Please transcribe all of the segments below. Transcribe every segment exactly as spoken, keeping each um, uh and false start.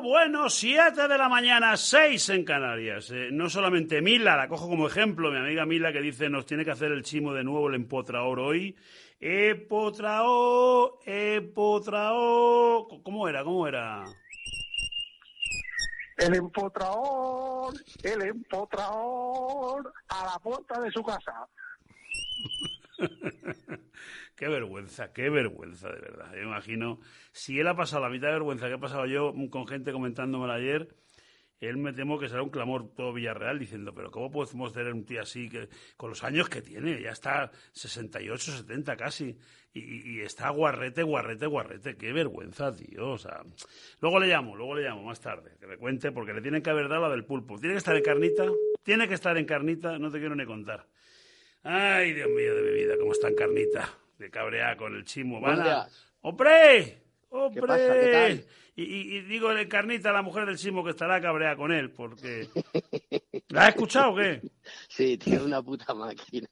bueno, siete de la mañana, seis en Canarias. Eh, no solamente Mila, la cojo como ejemplo, mi amiga Mila que dice nos tiene que hacer el chimo de nuevo el empotraor hoy. Empotraor, empotraor... ¿Cómo era? ¿Cómo era? El empotraor, el empotraor, a la puerta de su casa. Qué vergüenza, qué vergüenza, de verdad. Yo me imagino, si él ha pasado la mitad de vergüenza que he pasado yo con gente comentándomelo ayer, él me temo que será un clamor todo Villarreal diciendo, pero ¿cómo podemos tener un tío así que con los años que tiene? Ya está sesenta y ocho, setenta casi, y, y está guarrete, guarrete, guarrete. Qué vergüenza, tío. O sea, luego le llamo, luego le llamo más tarde, que me cuente, porque le tienen que haber dado la del pulpo. Tiene que estar en carnita, tiene que estar en carnita, no te quiero ni contar. Ay, Dios mío de mi vida, cómo está en carnita. De cabrear con el chimo. Van a... ¡Hombre! ¡Hombre! ¿Qué pasa? ¿Qué tal? Y, y, y digo en carnita a la mujer del chimo que estará cabreada con él, porque... ¿La has escuchado o qué? Sí, tiene una puta máquina.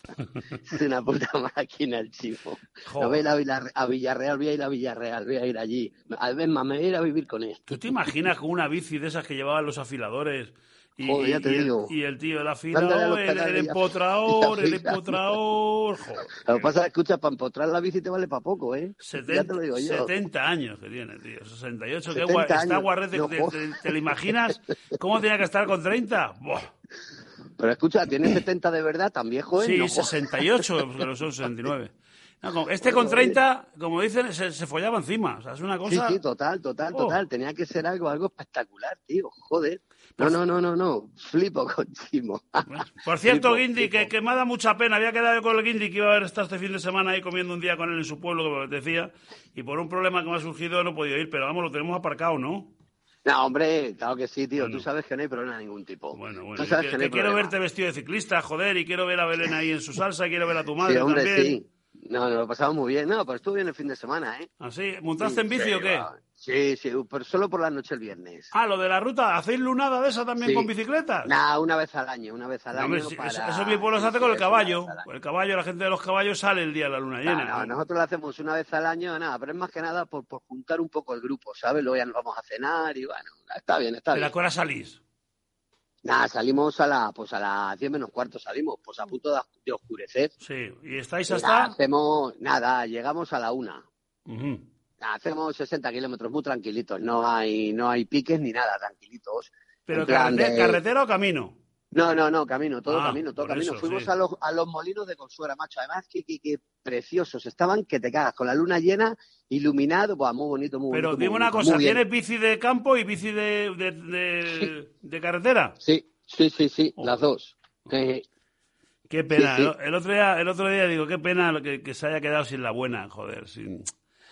Es una puta máquina el chimo. No voy a ir a, Villarreal, a Villarreal, voy a ir a Villarreal, voy a ir allí. A ver, más me voy a ir a vivir con él. ¿Tú te imaginas con una bici de esas que llevaban los afiladores? Y, joder, ya te y, digo. El, y el tío, el afilador, el, el empotraor, el empotraor... Joder. Lo que pasa es que, escucha, para empotrar la bici te vale para poco, ¿eh? setenta, ya te lo digo yo. setenta años que tiene, tío. sesenta y ocho. setenta Qué guay. Está años. guarrete. No, ¿Te, te, ¿Te lo imaginas? ¿Cómo tenía que estar con treinta? Buah. Pero escucha, ¿tiene setenta de verdad tan viejo, eh? Sí, no, sesenta y ocho, porque lo son sesenta y nueve. No, este con treinta, como dicen, se, se follaba encima. O sea, es una cosa... Sí, sí, total, total, oh. total. Tenía que ser algo, algo espectacular, tío. Joder. No, no, no, no, no. Flipo con Chimo. Por cierto, flipo, Guindy, flipo. Que, que me da mucha pena. Había quedado con el Guindy que iba a haber estado este fin de semana ahí comiendo un día con él en su pueblo, que me apetecía. Y por un problema que me ha surgido no he podido ir, pero vamos, lo tenemos aparcado, ¿no? No, hombre, claro que sí, tío. Bueno. Tú sabes que no hay problema de ningún tipo. Bueno, bueno. Tú sabes que, que no hay que quiero problema. verte vestido de ciclista, joder, y quiero ver a Belén ahí en su salsa, y quiero ver a tu madre sí, hombre, también. Sí, no, nos lo pasamos muy bien. No, pero estuvo bien el fin de semana, ¿eh? ¿Ah, sí? ¿Montaste sí, en bici sí, o qué? Va. Sí, sí, pero solo por la noche el viernes. Ah, lo de la ruta. ¿Hacéis lunada de esa también sí. con bicicletas? Nah, una vez al año, una vez al no, año. hombre, para... Eso, eso en mi pueblo se sí, hace sí, con el es caballo. El caballo, la gente de los caballos sale el día de la luna llena. No, no, nosotros lo hacemos una vez al año, nada, pero es más que nada por, por juntar un poco el grupo, ¿sabes? Luego ya nos vamos a cenar y bueno, está bien, está ¿De bien. la cual salís? Nada, salimos a la, pues a las diez menos cuarto salimos, pues a punto de, de oscurecer. Sí, ¿y estáis Y hasta...? nada, hacemos, nada, llegamos a la una. Uh-huh. Nada, hacemos sesenta kilómetros muy tranquilitos, no hay, no hay piques ni nada, tranquilitos. ¿Pero En plan carretera, de- carretera o camino? No, no, no, camino, todo Ah, camino, todo por camino. eso, Fuimos sí. a, los, a los molinos de Consuera, macho. Además, que, que, que preciosos estaban, que te cagas, con la luna llena, iluminado, buah, muy bonito, muy Pero bonito. dime muy una bonito, cosa, muy bien. ¿tienes bici de campo y bici de, de, de, de carretera? Sí, sí, sí, sí, Oh. las dos. Eh, Qué pena. Sí, sí. El otro día, el otro día digo, qué pena que, que se haya quedado sin la buena, joder. Sin...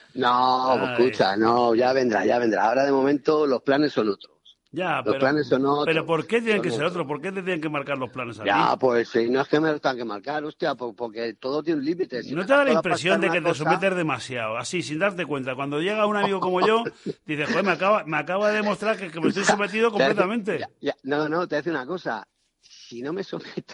no, Ay. escucha, no, ya vendrá, ya vendrá. Ahora de momento los planes son otros. Ya, Los pero, planes son otros. pero ¿por qué tienen son que ser otros. otros? ¿Por qué te tienen que marcar los planes a ti? Ya, pues sí, no es que me lo tengan que marcar, hostia, po- porque todo tiene un límite. Si ¿No me te da la toda impresión pasta de en que una te cosa- sometes demasiado? Así, sin darte cuenta. Cuando llega un amigo como yo, dices, joder, me acaba, me acaba de demostrar que, que me estoy sometido Te hace- completamente. ya, ya, no, no, te hace una cosa. Si no me someto,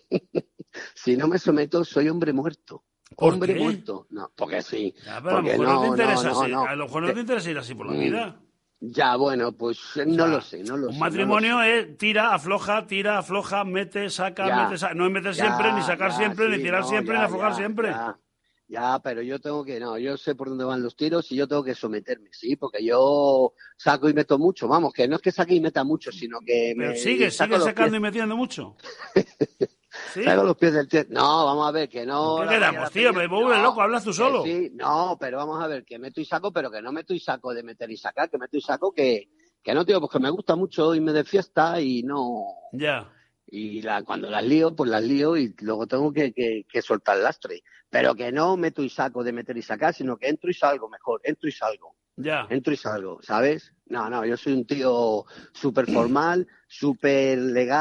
si no me someto, soy hombre muerto. ¿Por Hombre qué? muerto. No, porque sí. Ya, pero a lo porque mejor no, te no, interesa no, así. no, A lo mejor no Te- te interesa ir así por la Mm, vida. Ya, bueno, pues eh, no O sea, lo sé, no lo sé. Un no matrimonio lo sé. es tira, afloja, tira, afloja, mete, saca, Ya, mete, saca. No es meter ya, siempre, ni sacar ya, siempre, sí, ni tirar no, siempre, ya, ni aflojar ya, siempre. Ya, ya, pero yo tengo que, no, yo sé por dónde van los tiros y yo tengo que someterme, sí, porque yo saco y meto mucho, vamos, que no es que saque y meta mucho, sino que Pero me sigue, saco sigue los sacando pies, y metiendo mucho. ¿Sí? saco los pies del tío. No, vamos a ver, que no. ¿Qué la quedamos, vaya a tío? peña- Me vuelves no, loco, hablas tú que solo. Sí, no, pero vamos a ver, que meto y saco, pero que no meto y saco de meter y sacar, que meto y saco que, que no, tío, pues que me gusta mucho irme de fiesta y no. Ya. Y la, cuando las lío, pues las lío y luego tengo que, que, que soltar el lastre. Pero que no meto y saco de meter y sacar, sino que entro y salgo mejor, entro y salgo, Ya. entro y salgo, ¿sabes? No, no, yo soy un tío súper formal, súper legal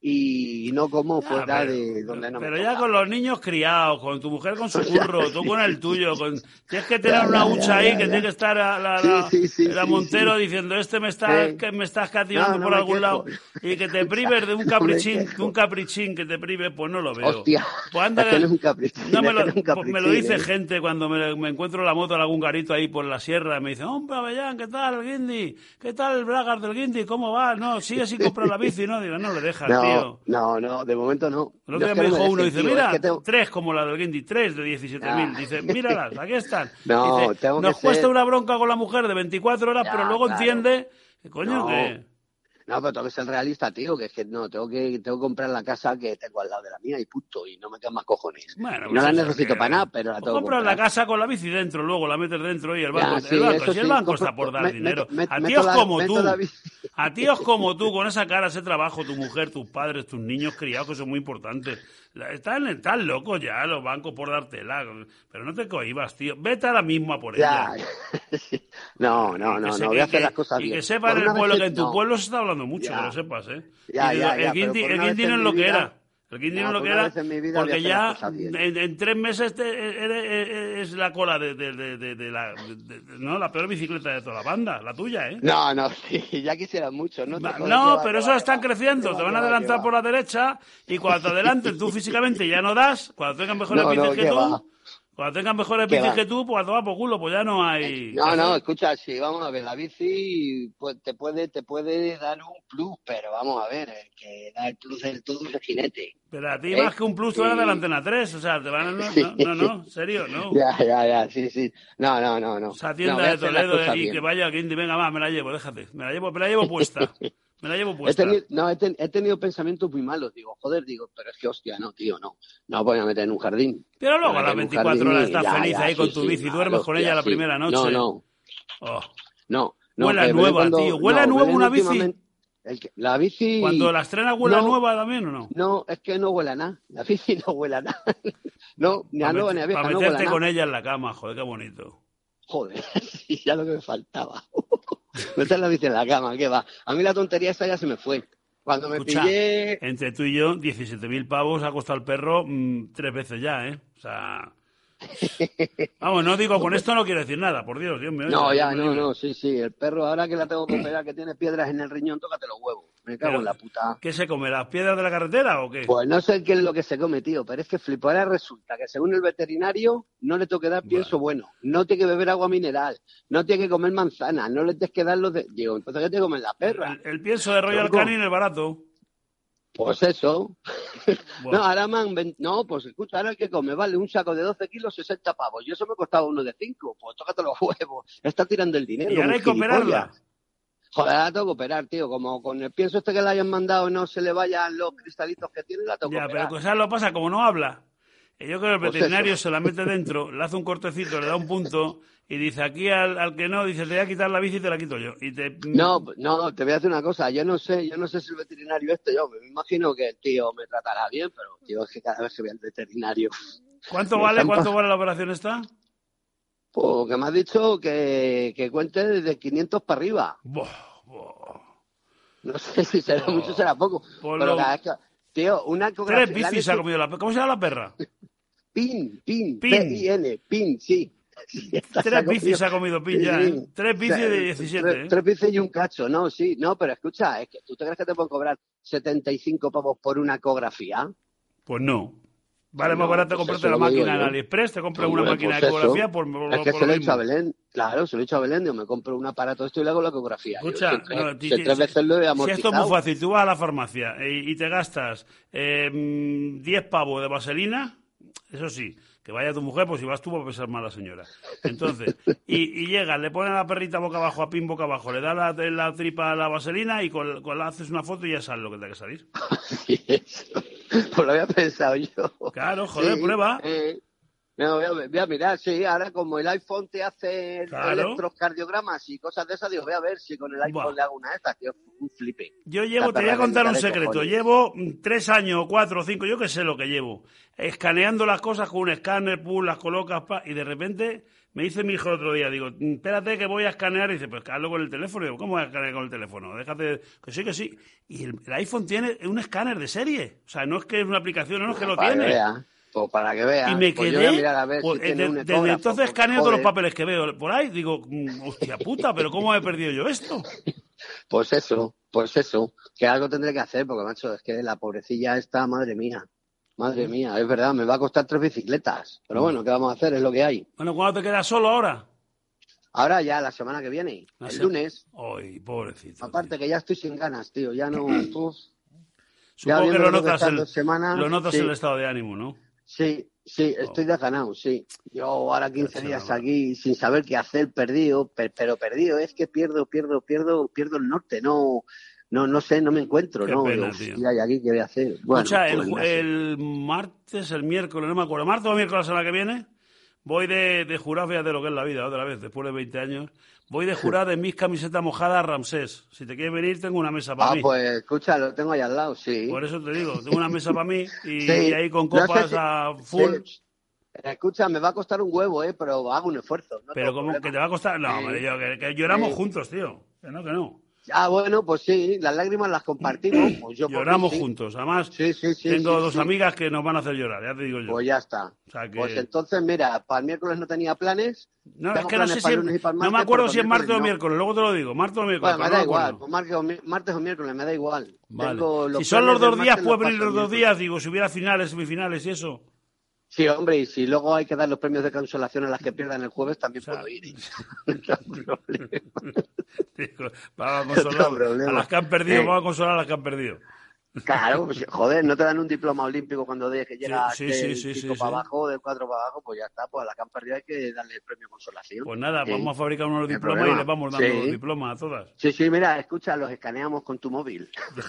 y no como ya, fuera pero, de donde no pero me ya toca. con los niños criados, con tu mujer con su curro, tú con el tuyo, con... tienes que tener ya, una hucha ya, ahí ya, que ya. Tiene que estar la, la, sí, sí, sí, la Montero sí, sí. diciendo este me está, eh. que me estás cativando no, no por algún quejo. Lado y que te prives de un caprichín, no de un caprichín que te prive, pues no lo veo. Hostia, pues anda, es que no es un caprichín. No me, lo, es que no es un me lo dice ¿eh? gente cuando me, me encuentro la moto en algún garito ahí por la sierra, me dice, hombre, Avellán, ¿qué tal el guindi? ¿Qué tal el bragas del guindi? ¿Cómo va? No, sigue sin comprar la bici, ¿no? Digo, no le dejas, no, tío. No, no, de momento no. El otro día me dijo uno, dice, tío, mira, es que tengo... tres como la del guindi, tres de diecisiete mil. Ah. Dice, míralas, aquí están. No, dice, tengo nos que cuesta ser... una bronca con la mujer de veinticuatro horas, ya, pero luego claro. entiende, coño, no. que... No, pero tengo que ser realista, tío, que es que no, tengo que tengo que comprar la casa que tengo al lado de la mía y punto, y no me quedan más cojones. Bueno, y no pues la necesito que... para nada, pero la pues tengo que comprar. Compras la casa con la bici dentro, luego la metes dentro y el banco, ya, sí, el banco, si sí, el banco compro, está por dar me, dinero. Me, a me, tíos la, como tú, bici... a tíos como tú, con esa cara, ese trabajo, tu mujer, tus padres, tus niños criados, que son muy importantes. Están, están locos ya los bancos por dártela, pero no te cohibas, tío. Vete ahora mismo a por ya. ella. no, no, no, no, voy a hacer las cosas y bien. Y que sepan en el pueblo que en tu no. pueblo se está hablando mucho, ya. que lo sepas, ¿eh? Ya, y ya, ya, el guindi, el guindi no es lo que era. El guindi no es lo que era, porque ya en, en tres meses te, es la cola de, de, de, de, de la de, de, no la peor bicicleta de toda la banda, la tuya, ¿eh? No, no, sí, ya quisieran mucho, ¿no? Te no, pero eso están creciendo, te van a adelantar por la derecha y cuando te adelanten tú físicamente ya no das, cuando tengan mejores bicis que tú... Cuando tengan mejores bicis que tú, pues a tomar por culo, pues ya no hay... No, no, escucha, sí, vamos a ver, la bici pues, te puede te puede dar un plus, pero vamos a ver, el que da el plus del todo es el jinete. Pero a ti ¿eh? Más que un plus te van a dar la antena tres, o sea, te van a... No, no, no, no, serio, no. Ya, ya, ya, sí, sí. No, no, no, no. O sea, tienda no, de Toledo y bien. Que vaya aquí, venga, va, me la llevo, déjate. Me la llevo, me la llevo puesta. Me la llevo puesta. He tenido, no, he, ten, he tenido pensamientos muy malos. Digo, joder, digo, pero es que hostia, no, tío, no. No voy a meter en un jardín. Pero luego a las veinticuatro horas estás ya, feliz ya, ahí sí, con tu sí, bici, claro, duermes con hostia, ella la sí. primera noche. No, no. Oh. No, no. Huele nueva, cuando, tío. Huele no, nueva una bici. El que, la bici... Cuando la estrena huele no, nueva también, ¿o no? No, es que no huele a nada. La bici no huele a nada. No, ni a nueva ni a vieja, para no huele a meterte nada. con ella en la cama, joder, qué bonito. Joder, sí, ya lo que me faltaba. Meter la bici en la cama, ¿qué va? A mí la tontería esa ya se me fue. Cuando me Escucha, pillé... entre tú y yo, diecisiete mil pavos ha costado el perro mmm, tres veces ya, ¿eh? O sea... Vamos, no digo, con esto no quiero decir nada, por Dios, Dios mío. No, ya, no, no, sí, sí. El perro, ahora que la tengo que operar, que tiene piedras en el riñón, tócate los huevos. Me cago pero, en la puta. ¿Qué se come? ¿Las piedras de la carretera o qué? Pues no sé qué es lo que se come, tío, pero es que flipo. Ahora resulta que según el veterinario no le toque dar pienso bueno, no tiene que beber agua mineral, no tiene que comer manzanas, no le tienes que dar los de... Digo, entonces ¿qué te comen la perra? El, el pienso de Royal Canin es barato. Pues eso. Bueno. No, ahora man, no, pues escucha, ahora el que come, vale, un saco de doce kilos, sesenta pavos. Y eso me costaba uno de cinco. Pues tócate los huevos. Está tirando el dinero. Y ahora hay que operarla. Joder, la tengo que operar, tío. Como con el pienso este que le hayan mandado no se le vayan los cristalitos que tiene, la tengo ya, que operar. Ya, pero ¿sabes lo pasa? Como no habla. Yo creo que el pues veterinario eso. Se la mete dentro, le hace un cortecito, le da un punto y dice aquí al, al que no, dice te voy a quitar la bici y te la quito yo. Y te... No, no, te voy a decir una cosa, yo no sé, yo no sé si el veterinario este, yo me imagino que el tío me tratará bien, pero tío, es que cada vez que voy al veterinario... ¿Cuánto vale, están... cuánto vale la operación esta? Pues que me has dicho que, que cuente desde quinientos para arriba. Boh, boh. No sé si será boh. mucho o será poco, Por pero lo... cada vez que... Tío, una ecografía... Tres bicis ha comido la perra. ¿Cómo se llama la perra? Pin, Pin, Pin. P I N, Pin, sí. sí tres bicis ha comido Pin ya, ¿eh? Sí. Tres bicis de diecisiete, tres, ¿eh? Tres bicis y un cacho, no, sí. No, pero escucha, es que ¿tú te crees que te pueden cobrar setenta y cinco pavos por una ecografía? Pues no. Vale, no, más barato pues comprarte la máquina en AliExpress, te compras una máquina pues de ecografía eso. por, por Es que por se lo he mismo. hecho a Belén. Claro, se lo he hecho a Belén. Yo me compro un aparato esto y le hago la ecografía. Escucha, Yo, si tres, no, si ti, tres veces lo he amortizado. Si esto es muy fácil, tú vas a la farmacia y, y te gastas eh, diez pavos de vaselina, eso sí, que vaya tu mujer, pues si vas tú va a pesar mal la señora. Entonces, y, y llegas, le pones a la perrita boca abajo, a Pin boca abajo, le das la, la tripa a la vaselina y con, con la haces una foto y ya sabes lo que tiene que salir. Sí, eso. Pues lo había pensado yo. Claro, joder, sí, prueba. Eh, No, voy, a, voy a mirar, sí, ahora como el iPhone te hace Claro. electrocardiogramas y cosas de esas, digo, voy a ver si con el iPhone Buah. le hago una de estas, tío, un flipe. Yo llevo, La te voy a perra contar un de secreto. cojones. Llevo mm, tres años, cuatro o cinco, yo que sé lo que llevo, escaneando las cosas con un escáner, pum, las colocas, pa, y de repente me dice mi hijo el otro día, digo, espérate que voy a escanear, y dice, pues hazlo con el teléfono. Y digo, ¿cómo voy a escanear con el teléfono? Déjate, que sí, que sí. Y el, el iPhone tiene un escáner de serie. O sea, no es que es una aplicación, no es que lo Para tiene. que vea, pues para que vea. Y me Pues quedé, yo voy a mirar a ver pues, si tiene de- un desde ecógrafo, entonces porque, escaneo todos los joder, papeles que veo por ahí, digo, mm, hostia puta, pero ¿cómo he perdido yo esto? Pues eso, pues eso, que algo tendré que hacer, porque macho, es que la pobrecilla está, madre mía, madre mía, es verdad, me va a costar tres bicicletas, pero bueno, ¿qué vamos a hacer? Es lo que hay. Bueno, ¿cuándo te quedas solo ahora? Ahora ya, la semana que viene, La el se- lunes, Ay, pobrecito. aparte tío. que ya estoy sin ganas, tío, ya no, uf, ya Supongo que viendo lo lo que notas, estas el, dos semanas, lo notas sí, el estado de ánimo, ¿no? sí, sí, Oh, estoy desganado, sí. Yo ahora quince caché la días mar. aquí sin saber qué hacer, perdido, per- pero perdido, es que pierdo, pierdo, pierdo, pierdo el norte, no, no, no sé, no me encuentro, Qué no, pena, digo, tío. hostia, ¿y aquí qué voy a hacer? Bueno, Escucha, el, pues ju- no sé. el martes, el miércoles, no me acuerdo, martes o miércoles la semana que viene, voy de, de jurado, fíjate lo que es la vida, otra vez, después de veinte años, voy de jurado de mis camisetas mojadas a Ramsés. Si te quieres venir, tengo una mesa para Ah, mí. pues escucha, lo tengo ahí al lado, sí. Por eso te digo, tengo una mesa para mí y, Sí, y ahí con no sé copas si... a full. sí. Escucha, me va a costar un huevo, ¿eh? Pero hago un esfuerzo, no Pero tengo como que problema. te va a costar. No, Sí, hombre, yo, que, que lloramos sí. juntos, tío. Que no, que no. Ah, bueno, pues sí, las lágrimas las compartimos, pues yo por mí Lloramos sí. juntos. Además, Sí, sí, sí, tengo sí, dos sí. amigas que nos van a hacer llorar, ya te digo yo. Pues ya está. O sea que. Pues entonces, mira, para el miércoles no tenía planes. No, es Tengo que no planes sé para si. el lunes y para el No me martes, acuerdo pero si es para el martes o miércoles no. miércoles, luego te lo digo. Martes o miércoles, Bueno, me pero no da me igual, acuerdo. pues martes o, mi- martes o miércoles, me da igual. Vale. Tengo los Si son los planes del dos días, martes, puedes los venir paso los el dos miércoles. días. Digo, si hubiera finales, semifinales y eso. Sí, hombre, y si luego hay que dar los premios de consolación a las que pierdan el jueves, también O sea, puedo ir. ¿eh? No hay problema. digo, vamos a No consolar tengo problema. a las que han perdido, Eh, vamos a consolar a las que han perdido. Claro, pues, joder, no te dan un diploma olímpico cuando de que llega Sí, del sí, sí, cinco sí, para sí. abajo, del cuatro para abajo, pues ya está, pues a la que han perdido hay que darle el premio consolación. Pues nada, Sí, vamos a fabricar unos no hay diplomas y problema. les vamos dando los Sí, diplomas a todas. sí, sí, mira, escucha, los escaneamos con tu móvil.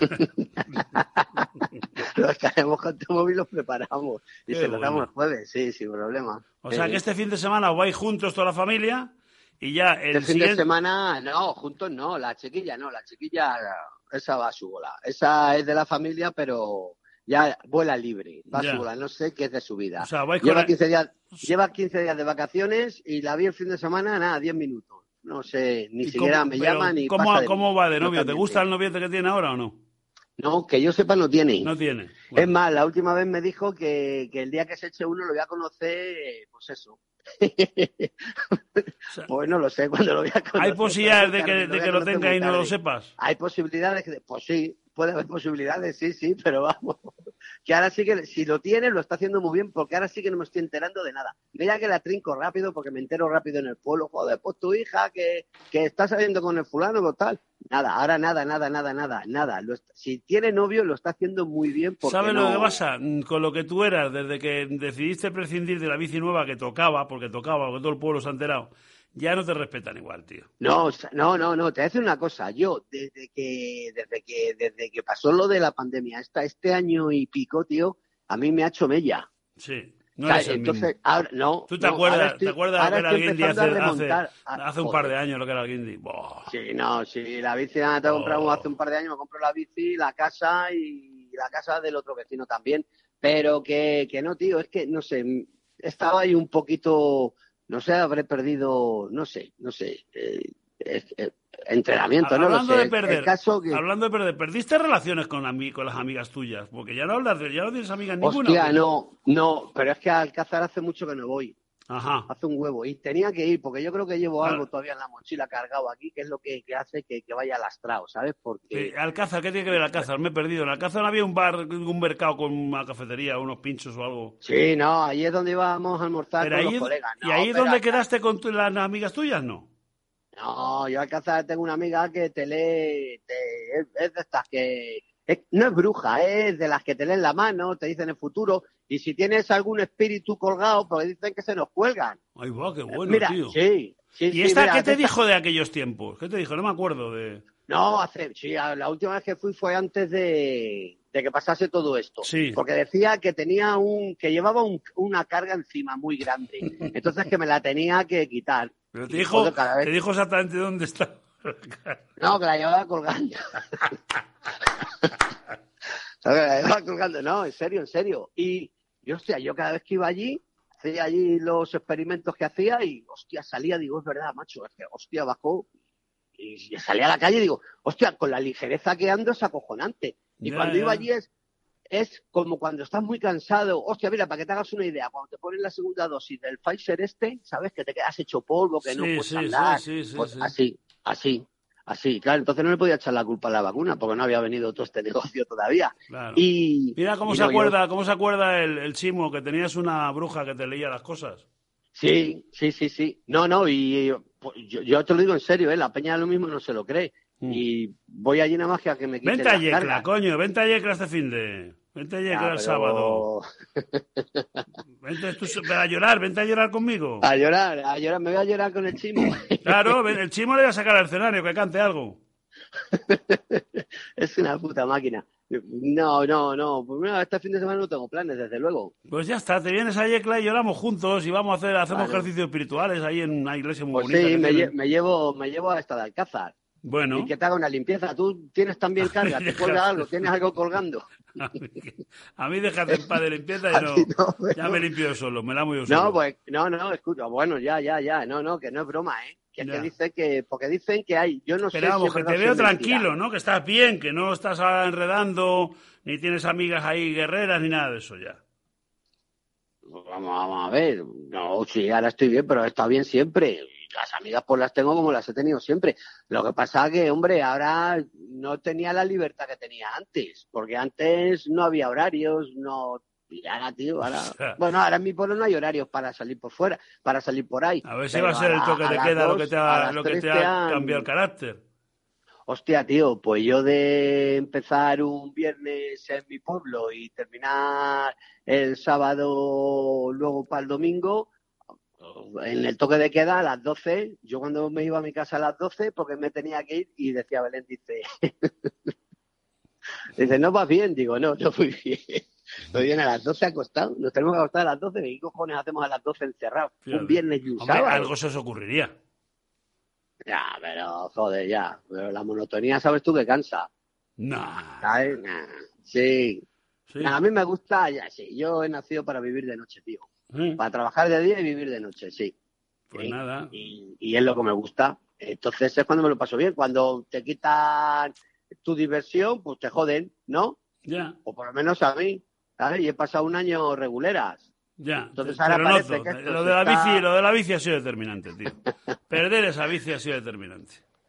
Los escaneamos con tu móvil, los preparamos y Qué se los damos el bueno. jueves, sí, sin problema. O sea Sí. que este fin de semana os vais juntos toda la familia y ya el Este fin de siguiente. semana, no, juntos no, la chiquilla no, la chiquilla, esa va a su bola. Esa es de la familia, pero ya vuela libre, va a Ya. su bola, no sé qué es de su vida. O sea, vais con Lleva el- quince días, lleva quince días de vacaciones y la vi el fin de semana, nada, diez minutos. No sé, ni ¿Y siquiera cómo- me pero llama ni ¿cómo, pasa de cómo mí, va de novio? ¿Te totalmente. gusta el noviete que tiene ahora o no? No, que yo sepa no tiene. No tiene. Es Bueno, más, la última vez me dijo que, que el día que se eche uno lo voy a conocer, pues eso. o sea, Pues no lo sé cuándo lo voy a conocer. ¿hay posibilidades de pero que, muy de tarde, que voy a lo conocer tenga muy y no lo tarde. sepas? Hay posibilidades, que, pues sí, puede haber posibilidades, sí, sí, pero vamos. Que ahora sí que, si lo tiene, lo está haciendo muy bien, porque ahora sí que no me estoy enterando de nada. Mira que la trinco rápido, porque me entero rápido en el pueblo. Joder, pues tu hija, que, que está saliendo con el fulano o tal. Nada, ahora nada, nada, nada, nada, nada. Lo está- si tiene novio, lo está haciendo muy bien, porque ¿Sabes no... lo que pasa? Mm, Con lo que tú eras, desde que decidiste prescindir de la bici nueva que tocaba, porque tocaba, porque todo el pueblo se ha enterado, ya no te respetan igual, tío. No, o sea, no, no, no, te voy a decir una cosa, yo desde que, desde que, desde que pasó lo de la pandemia, esta, este año y pico, tío, a mí me ha hecho mella. Sí, O no sea, eres el mismo. entonces, ahora, no, ¿Tú te no, acuerdas, ahora estoy, ¿te acuerdas lo ahora que era estoy el Guindy empezando hace, a hace, remontar. a- hace un par de joder. años lo que era el Guindy? Buah. Sí, no, sí, la bici la te compramos Oh. hace un par de años, me compré la bici, la casa y la casa del otro vecino también, pero que, que no, tío, es que, no sé, estaba ahí un poquito, no sé, habré perdido, no sé, no sé, eh, eh, eh, entrenamiento, no lo Hablando sé. de El- perder, el caso que, hablando de perder, ¿perdiste relaciones con, ami- con las amigas tuyas? Porque ya no hablas de, ya no tienes amigas ninguna. hostia, ¿o qué? no, no, pero es que a Alcázar hace mucho que no voy. Ajá. Hace un huevo. Y tenía que ir, porque yo creo que llevo Claro. algo todavía en la mochila cargado aquí, que es lo que, que hace que, que vaya lastrado, ¿sabes? Porque... Sí, Alcázar, ¿qué tiene que ver Alcázar? Me he perdido. En Alcázar no había un bar, un mercado con una cafetería, unos pinchos o algo. Sí, no, ahí es donde íbamos a almorzar Pero con ahí, los colegas. ¿y No, ahí es pero donde acá- quedaste con tu- las amigas tuyas? No. No, yo Alcázar tengo una amiga que te lee, te- es, es de estas que... es- no es bruja, es de las que te leen la mano, te dicen el futuro, y si tienes algún espíritu colgado, pues dicen que se nos cuelgan. Ay, va, qué bueno, Mira, tío. sí, sí, ¿Y sí, esta mira, qué de te estas- dijo de aquellos tiempos? ¿Qué te dijo? No me acuerdo de... No, hace, sí, a- la última vez que fui fue antes de, de que pasase todo esto. Sí. Porque decía que tenía un, que llevaba un, una carga encima muy grande. Entonces que me la tenía que quitar. Pero te dijo, vez... te dijo exactamente dónde está. No, que la llevaba colgando. No, que la llevaba colgando. No, en serio, en serio. Y, y, hostia, yo cada vez que iba allí, hacía allí los experimentos que hacía y, hostia, salía, digo, es verdad, macho, es que, hostia, bajó. Y salía a la calle y digo, hostia, con la ligereza que ando es acojonante. Y ya, cuando ya. iba allí es, es como cuando estás muy cansado. Hostia, mira, para que te hagas una idea, cuando te ponen la segunda dosis del Pfizer este, ¿sabes? Que te quedas hecho polvo, que sí, no puedes sí, andar. Sí, sí, pues sí, así, así, así. Claro, entonces no le podía echar la culpa a la vacuna porque no había venido todo este negocio todavía. Claro. Y mira cómo y se no, acuerda, yo... cómo se acuerda el, el Chimo, que tenías una bruja que te leía las cosas. Sí, sí, sí, sí. No, no, y yo, yo te lo digo en serio, ¿eh? La peña lo mismo no se lo cree. Mm. Y voy allí nada más que a que me quiten Vente a las Yecla, cargas. coño, vente a Yecla este fin de... Vente a Yecla ya, el pero... sábado. Vente tú, a llorar, vente a llorar conmigo. A llorar, a llorar, me voy a llorar con el Chimo. Claro, el Chimo le voy a sacar al escenario, que cante algo. Es una puta máquina. No, no, no. Pues mira, este fin de semana no tengo planes, desde luego. Pues ya está, te vienes a Yecla y lloramos juntos y vamos a hacer hacemos bueno. ejercicios espirituales ahí en una iglesia muy pues bonita. Sí, me, lle- me llevo me llevo a esta de Alcázar. Bueno. Y que te haga una limpieza. Tú tienes también carga, te cuelga algo, tienes algo colgando. A mí, a mí déjate en paz de limpieza y no, no bueno. Ya me limpio yo solo, me lavo yo solo. No, pues, no, no, escucha, bueno, ya, ya, ya, no, no, que no es broma, ¿eh? Que es ya. que dice que, porque dicen que hay, yo no Pero sé vamos, si que te veo tranquilo, ¿no? Que estás bien, que no estás enredando, ni tienes amigas ahí guerreras, ni nada de eso ya. Vamos, vamos a ver, no, sí, ahora estoy bien, pero he estado bien siempre. Las amigas pues las tengo como las he tenido siempre. Lo que pasa que, hombre, ahora no tenía la libertad que tenía antes, porque antes no había horarios, no... Y ahora, tío, ahora... Bueno, ahora en mi pueblo no hay horarios para salir por fuera, para salir por ahí. A ver si va a ser el toque de queda lo que te ha, lo que te ha cambiado el carácter. Hostia, tío, pues yo de empezar un viernes en mi pueblo y terminar el sábado luego para el domingo... En el toque de queda a las doce, yo cuando me iba a mi casa a las doce, porque me tenía que ir, y decía Belén, dice, dice, ¿no vas bien? Digo, no, no fui bien. Estoy bien a las doce acostado, nos tenemos que acostar a las doce, ¿qué cojones hacemos a las doce encerrados? Fíjate. Un viernes y un Hombre, sábado. Algo se os ocurriría. Ya, pero joder, ya, pero la monotonía, ¿sabes tú que cansa? No. ¿Sabes? Nah. Sí. sí. Nah, a mí me gusta, ya, sí, yo he nacido para vivir de noche, tío. ¿Mm? Para trabajar de día y vivir de noche, sí. Pues ¿sí? nada. Y, y es lo que me gusta. Entonces es cuando me lo paso bien. Cuando te quitan tu diversión, pues te joden, ¿no? Ya. O por lo menos a mí, ¿sabes? Y he pasado un año reguleras. Ya. Entonces ahora parece que lo de la está... bici, lo de la bici ha sido determinante, tío. Perder esa bici ha sido determinante.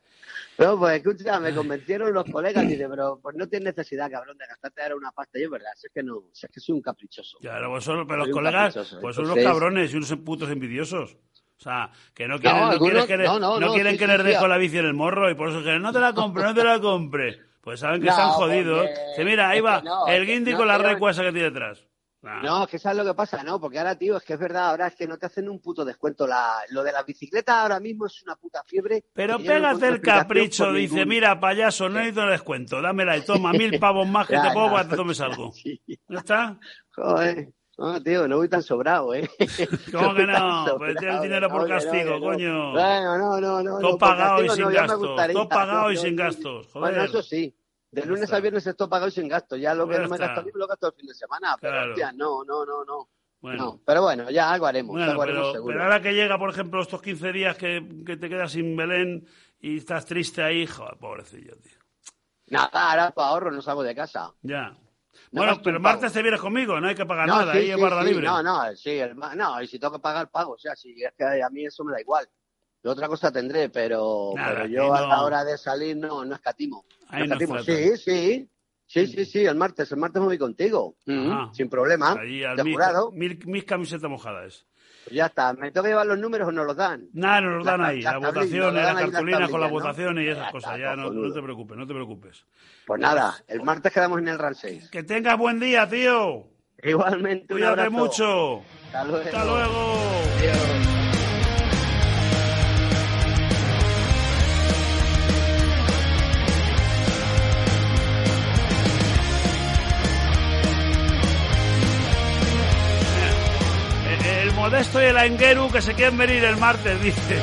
No, pues escucha, me convencieron los colegas y dice, pero pues no tienes necesidad, cabrón, de gastarte ahora una pasta. Yo, verdad, es que no, es que soy un caprichoso. Claro, pues son, pero los colegas, pues Entonces... son unos cabrones y unos putos envidiosos. O sea, que no quieren, no, no, algunos, quieren, que, no, no, no no, quieren sí, que sí, les sí, dejo sí. la bici en el morro y por eso que no te la compre, no te la compre. Pues saben que no, están jodidos. porque... Dice, mira, ahí va, no, el guindi no, con la pero... recua esa que tiene detrás. Ah. No, es que sabes lo que pasa, ¿no? Porque ahora, tío, es que es verdad, ahora es que no te hacen un puto descuento. La, lo de la bicicleta ahora mismo es una puta fiebre. Pero pégate el capricho, dice, ningún... mira, payaso, no necesito descuento, dámela y toma mil pavos más que ya, te pongo ya, para que te tomes algo. Sí. ¿Ya está? Joder, no, tío, no voy tan sobrado, ¿eh? ¿Cómo que no? Pues tienes el dinero por castigo, no, no, coño. Bueno, no, no, no. Todo no, pagado y castigo, sin no, gastos, todo pagado no, y no, sin no, gastos, joder. Bueno, eso sí. De lunes está. a viernes estoy pagado y sin gasto. Ya lo Pues que ya no me está. gasto a mí me lo gasto el fin de semana. Pero, Claro. hostia, no, no, no, no. Bueno. No, pero bueno, ya algo haremos, Bueno, algo haremos pero, seguro. pero ahora que llega, por ejemplo, estos quince días que, que te quedas sin Belén y estás triste ahí, joder, pobrecillo, tío. Nada, ahora para ahorro no salgo de casa. Ya. No bueno, pero el martes te vienes conmigo, no hay que pagar no, nada, sí, ahí sí, es barra sí, libre. No, no, sí, el, no, y si tengo que pagar, pago. O sea, si es que a mí eso me da igual. Yo otra cosa tendré, pero, Nada, pero yo no... a la hora de salir no, no escatimo. No Ahí escatimo. nos sí, sí. Sí, sí, sí, el martes, el martes me voy contigo. Mm, sin problema. Ahí al de mil, jurado. Mil, mil camisetas mojadas. Pues ya está, ¿me tengo que llevar los números o no los dan? Nada, nos los dan la, ahí, la, las la votaciones, las la cartulinas con las ¿no? votaciones y esas ya cosas, está, ya no, no te preocupes, no te preocupes. Pues nada, el martes quedamos en el RAN seis. Que tengas buen día, tío. Igualmente, un Cuídate abrazo. mucho. Hasta luego. Hasta luego. Adiós. Modesto y el Aingeru que se quieren venir el martes, dice.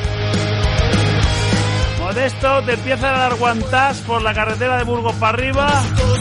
Modesto, te empiezan a dar guantás por la carretera de Burgos para arriba.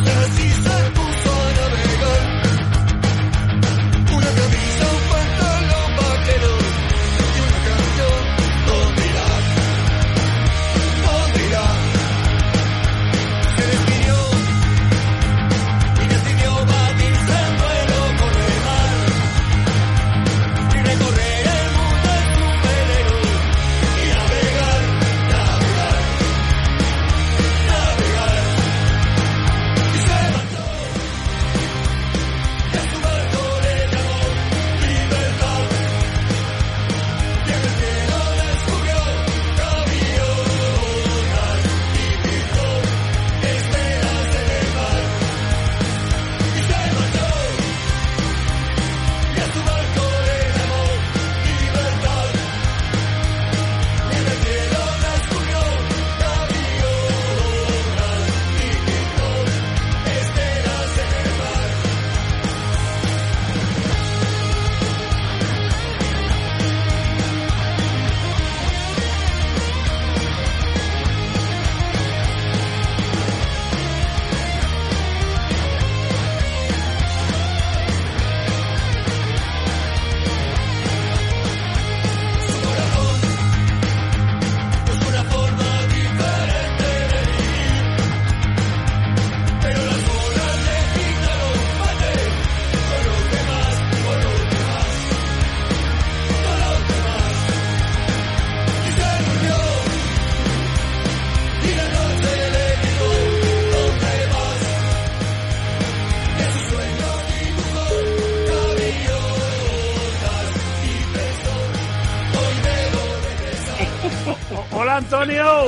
Hola, Antonio.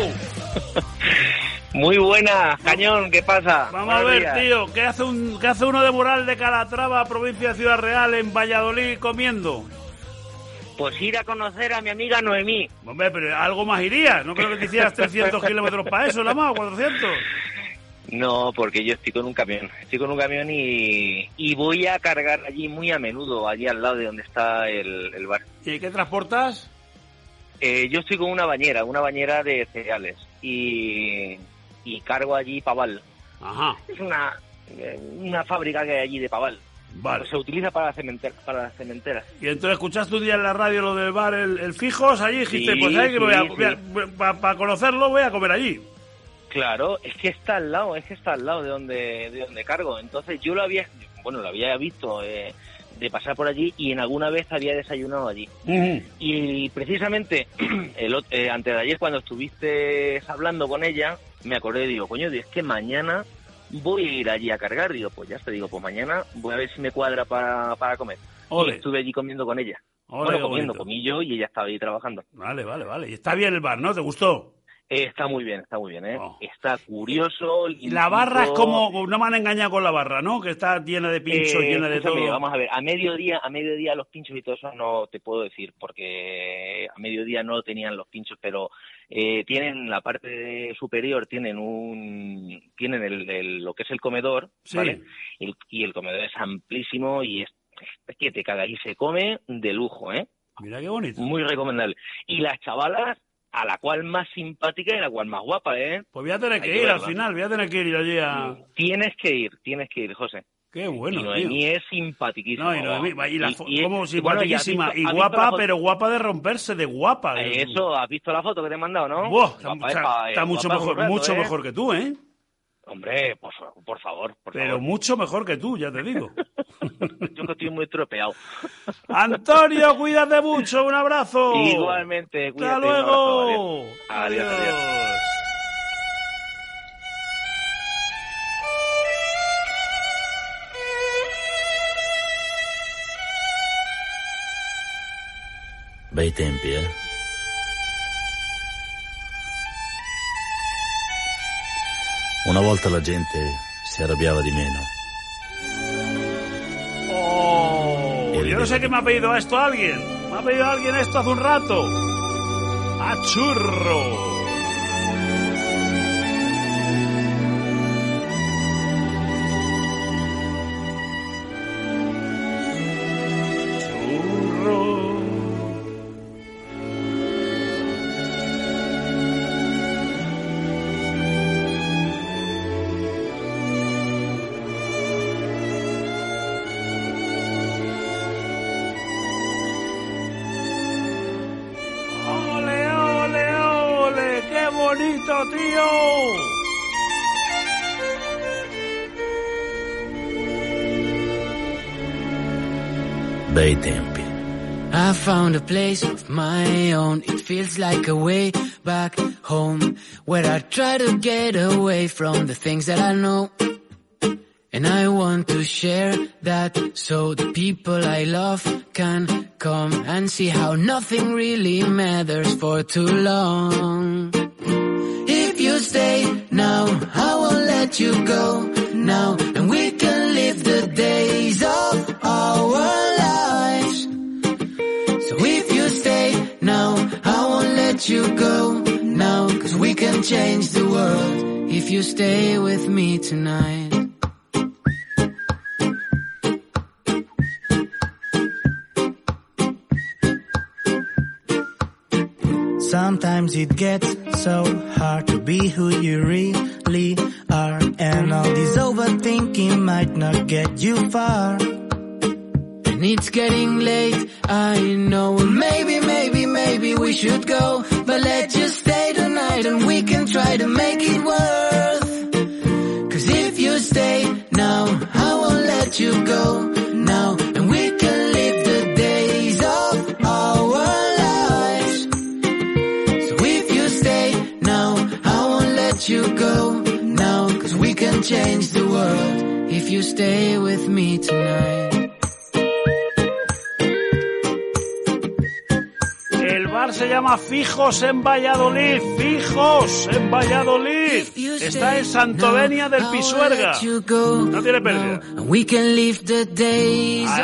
Muy buena, Cañón, ¿qué pasa? Vamos Buenos a ver, días. tío, ¿qué hace, un, ¿qué hace uno de Moral de Calatrava, provincia de Ciudad Real, en Valladolid, comiendo? Pues ir a conocer a mi amiga Noemí. Hombre, pero algo más irías. No creo que te hicieras trescientos kilómetros para eso, nada más, cuatrocientos. No, porque yo estoy con un camión. Estoy con un camión y, y voy a cargar allí muy a menudo, allí al lado de donde está el, el bar. ¿Y qué transportas? Eh, yo estoy con una bañera, una bañera de cereales. Y, y cargo allí paval. Ajá. Es una, eh, una fábrica que hay allí de paval. Vale. Se utiliza para, cementer, para las cementeras. Y entonces escuchaste un día en la radio lo del bar El, el Fijos, allí dijiste, Sí, pues ahí que sí, voy a, sí. voy a- pa- para conocerlo voy a comer allí. Claro, es que está al lado, es que está al lado de donde de donde cargo. Entonces yo lo había, bueno, lo había visto eh, de pasar por allí y en alguna vez había desayunado allí. Uh-huh. Y precisamente el, ot- eh, antes de ayer cuando estuviste hablando con ella, me acordé, digo, coño, es que mañana voy a ir allí a cargar. Digo, pues ya te digo, pues mañana voy a ver si me cuadra para, para comer. Ole. Y estuve allí comiendo con ella. Ole, bueno, qué comiendo, bonito. comí yo y ella estaba ahí trabajando. Vale, vale, vale. Y está bien el bar, ¿no? ¿Te gustó? Eh, está muy bien, está muy bien, ¿eh? Oh. Está curioso. Y la barra es limpito. como... No me han engañado con la barra, ¿no? Que está llena de pinchos, Eh, llena de escúchame, todo. Vamos a ver, a mediodía, a mediodía los pinchos y todo eso no te puedo decir, porque a mediodía no tenían los pinchos, pero eh, tienen la parte superior, tienen un, tienen el, el- lo que es el comedor, Sí. ¿vale? Y el, y el comedor es amplísimo y es, es que te cagas y se come de lujo, ¿eh? Mira qué bonito. Muy recomendable. Y las chavalas, a la cual más simpática y a la cual más guapa, ¿eh? Pues voy a tener que Hay que ir al verla. final, voy a tener que ir allí a... Tienes que ir, tienes que ir, José. Qué bueno, y tío. Noemí es simpaticísima. No, y Noemí, y la Y- fo- y- como y bueno, ya has simpaticísima. visto- Y has visto la guapa, foto- pero guapa de romperse, de guapa. Eh, Eso, ¿has visto la foto que te he mandado, no? Buah, está, Guapa, está- eh, pa- está eh, mucho guapa mejor, un rato, mucho ¿eh? mejor que tú, ¿eh? Hombre, por, fa- por favor, por Pero favor. mucho mejor que tú, ya te digo. Yo que estoy muy tropeado. Antonio, cuídate mucho, un abrazo. Igualmente, Hasta cuídate. un abrazo, luego. Adiós, adiós. Bei tempi, eh? Una volta la gente si arrabbiava di meno. Oh, yo no sé qué me ha pedido esto alguien. Me ha pedido alguien esto hace un rato. A churro. Churro. bonito, tío! Bei tempi. I found a place of my own. It feels like a way back home, where I try to get away from the things that I know. And I want to share that so the people I love can come and see how nothing really matters for too long. If you stay now, I won't let you go now, and we can live the days of our lives. So if you stay now, I won't let you go now, 'cause we can change the world if you stay with me tonight. Sometimes it gets so hard to be who you really are, and all this overthinking might not get you far. And it's getting late, I know. Maybe, maybe, maybe we should go, but let's just stay tonight and we can try to make it worth. 'Cause if you stay now, I won't let you go now, and we can live the days of our lives. So if you stay now, I won't let you go now, 'cause we can change the world if you stay with me tonight. Se llama Fijos en Valladolid, Fijos en Valladolid. Está en Santovenia del Pisuerga. No tiene pérdida. A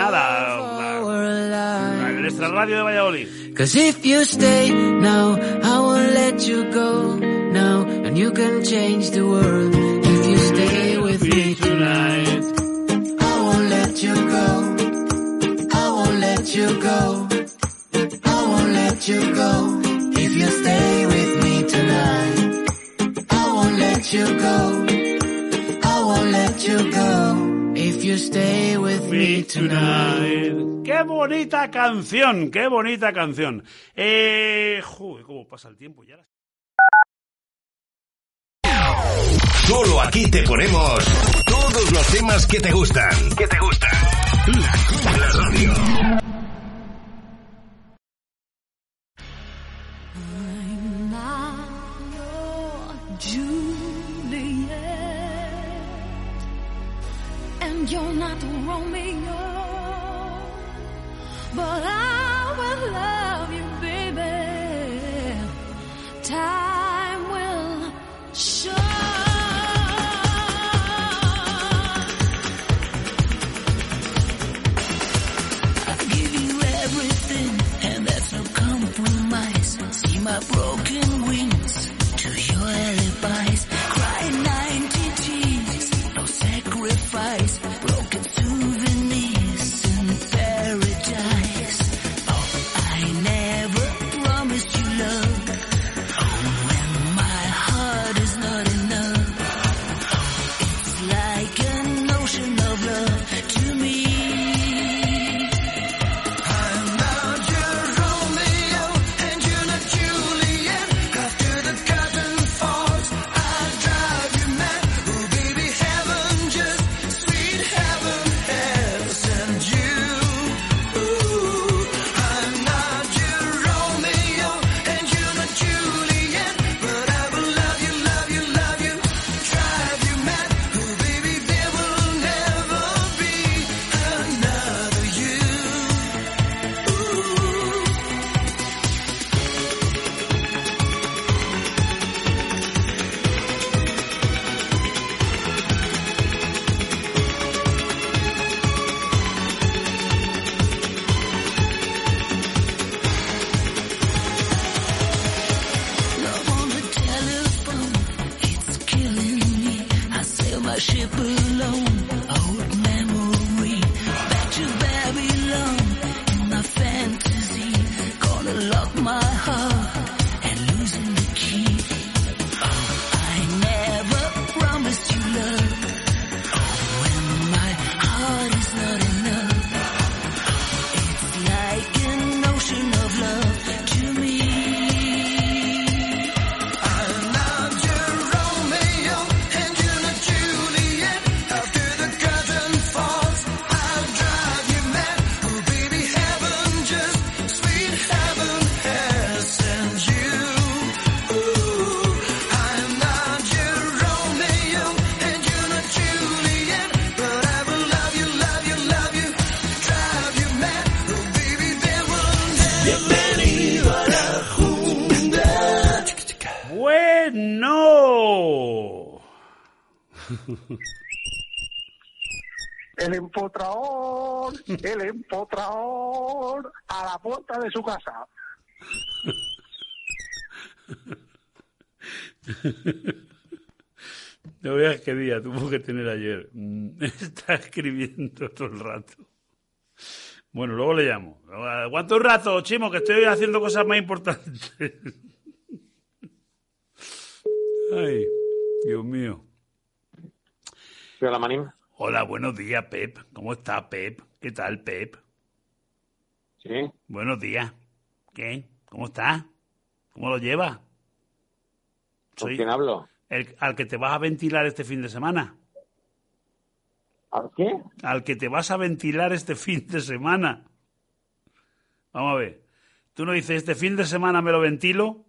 nada, en nuestra radio de Valladolid. 'Cause if you stay now, I won't let you go now, and you can change the world if you stay with me tonight. I won't let you go, I won't let you go, I won't let you go if you stay with me tonight. I won't let you go, I won't let you go if you stay with me tonight. Qué bonita canción, qué bonita canción. Eh, joder, cómo pasa el tiempo ya. Solo aquí te ponemos todos los temas que te gustan, que te gustan. La, la radio. Juliet, and you're not Romeo, but I will love you, baby. Time will show. I'll give you everything, and that's no compromise. See my broken wings to your alibis, crying ninety tears, no sacrifice, broken souvenirs in paradise. Oh, I never promised you love, oh, when my heart is not enough. Oh, it's like an ocean of love to me. I'm not your Romeo, and you're not Juliet. After the curtain falls, I'll drive you mad. Oh, baby, heaven, just sweet heaven has sent you. Ooh, I'm not your Romeo, and you're not Juliet, but I will love you, love you, love you, drive you mad. Oh, baby, there will never be another you. Ooh. Love on the telephone, it's killing me. I sail my ship alone, old memory, back to Babylon. In my fantasy, gonna lock my heart and losing the key. Oh, I never promised you love, oh, when my heart is not enough. It's like an ocean of love to me. I'm not El empotrador, el empotrador, a la puerta de su casa. No veas qué día tuvo que tener ayer. Está escribiendo todo el rato. Bueno, luego le llamo. Aguanta un rato, Chimo, que estoy haciendo cosas más importantes. Ay, Dios mío. Hola, Manín. Hola, buenos días, Pep. ¿Cómo está, Pep? ¿Qué tal, Pep? Sí. Buenos días. ¿Qué? ¿Cómo estás? ¿Cómo lo llevas? ¿Con Soy quién hablo? el, al que te vas a ventilar este fin de semana. ¿Al qué? Al que te vas a ventilar este fin de semana. Vamos a ver. ¿Tú no dices este fin de semana me lo ventilo?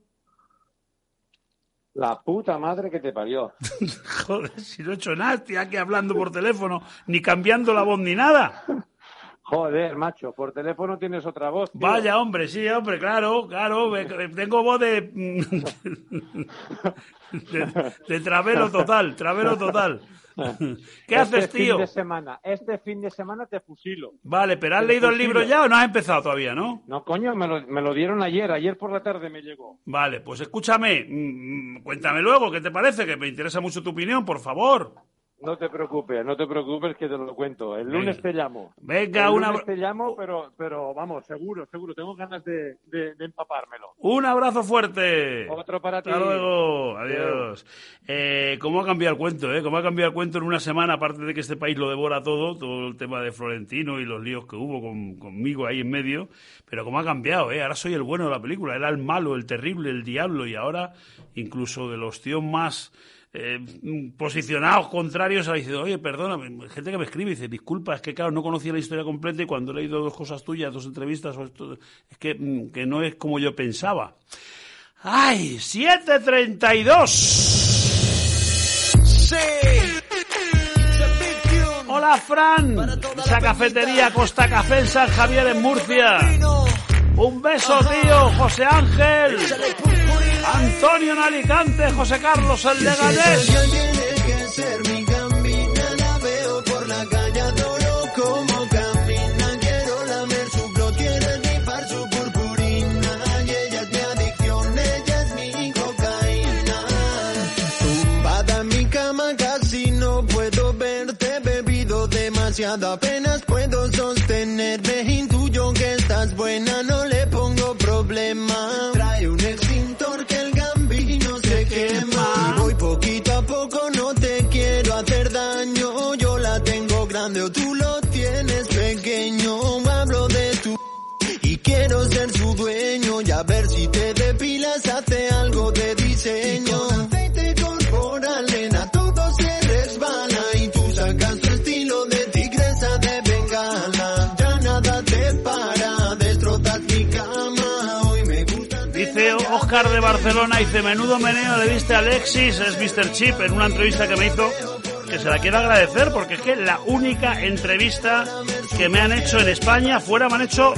La puta madre que te parió. Joder, si no he hecho nada, estoy aquí hablando por teléfono, ni cambiando la voz ni nada. Joder, macho, por teléfono tienes otra voz, tío. Vaya, hombre, sí, hombre, claro, claro. Tengo voz de... de, de travelo total, travelo total. ¿Qué haces, este tío? Fin de semana, este fin de semana te fusilo. Vale, pero ¿has Te leído el fusilo. libro ya o no has empezado todavía, no? No, coño, me lo, me lo dieron ayer, ayer por la tarde me llegó. Vale, pues escúchame, mm, cuéntame luego, ¿qué te parece? Que me interesa mucho tu opinión, por favor. No te preocupes, no te preocupes que te lo cuento. El lunes Venga. te llamo. Venga, El una... lunes te llamo, pero, pero vamos, seguro, seguro. Tengo ganas de, de, de empapármelo. Un abrazo fuerte. Otro para ti. Hasta luego. Adiós. Eh, ¿Cómo ha cambiado el cuento, eh? ¿Cómo ha cambiado el cuento en una semana, aparte de que este país lo devora todo, todo el tema de Florentino y los líos que hubo con, conmigo ahí en medio? Pero cómo ha cambiado, eh. Ahora soy el bueno de la película. Era el malo, el terrible, el diablo. Y ahora, incluso de los tíos más... Eh, posicionados contrarios, ha dicho, oye, perdona, gente que me escribe y dice, disculpa, es que claro, no conocía la historia completa y cuando he leído dos cosas tuyas, dos entrevistas, o esto, es que, que no es como yo pensaba. ¡Ay! siete treinta y dos. Sí. Hola, Fran. Esa cafetería Costa Café en San Javier, en Murcia. Un beso, tío. José Ángel. Antonio en Alicante. José Carlos en Leganés. Tiene que ser mi gambina, la veo por la calle, adoro como camina, quiero lamer su flor, quiero esnifar su purpurina, y ella es mi adicción, ella es mi cocaína. Tumbada en mi cama casi no puedo verte, bebido demasiado, apenas puedo sostenerme, intuyo que estás buena, no le pongo problema, trae un extintor que el gambino se quema, y voy poquito a poco, no te quiero hacer daño, yo la tengo grande o tú lo tienes pequeño, hablo de tu y quiero ser su dueño, y a ver si te depilas, hace algo de diseño, y con aceite corporal, nena, todo se resbala, y tú sacas tu estilo de tigresa de bengala, ya nada te para, destrozas mi cama, hoy me gusta. Dice Óscar de Barcelona, dice, menudo meneo le diste a Alexis, es mister Chip, en una entrevista que me hizo, que se la quiero agradecer, porque es que la única entrevista que me han hecho en España, fuera me han hecho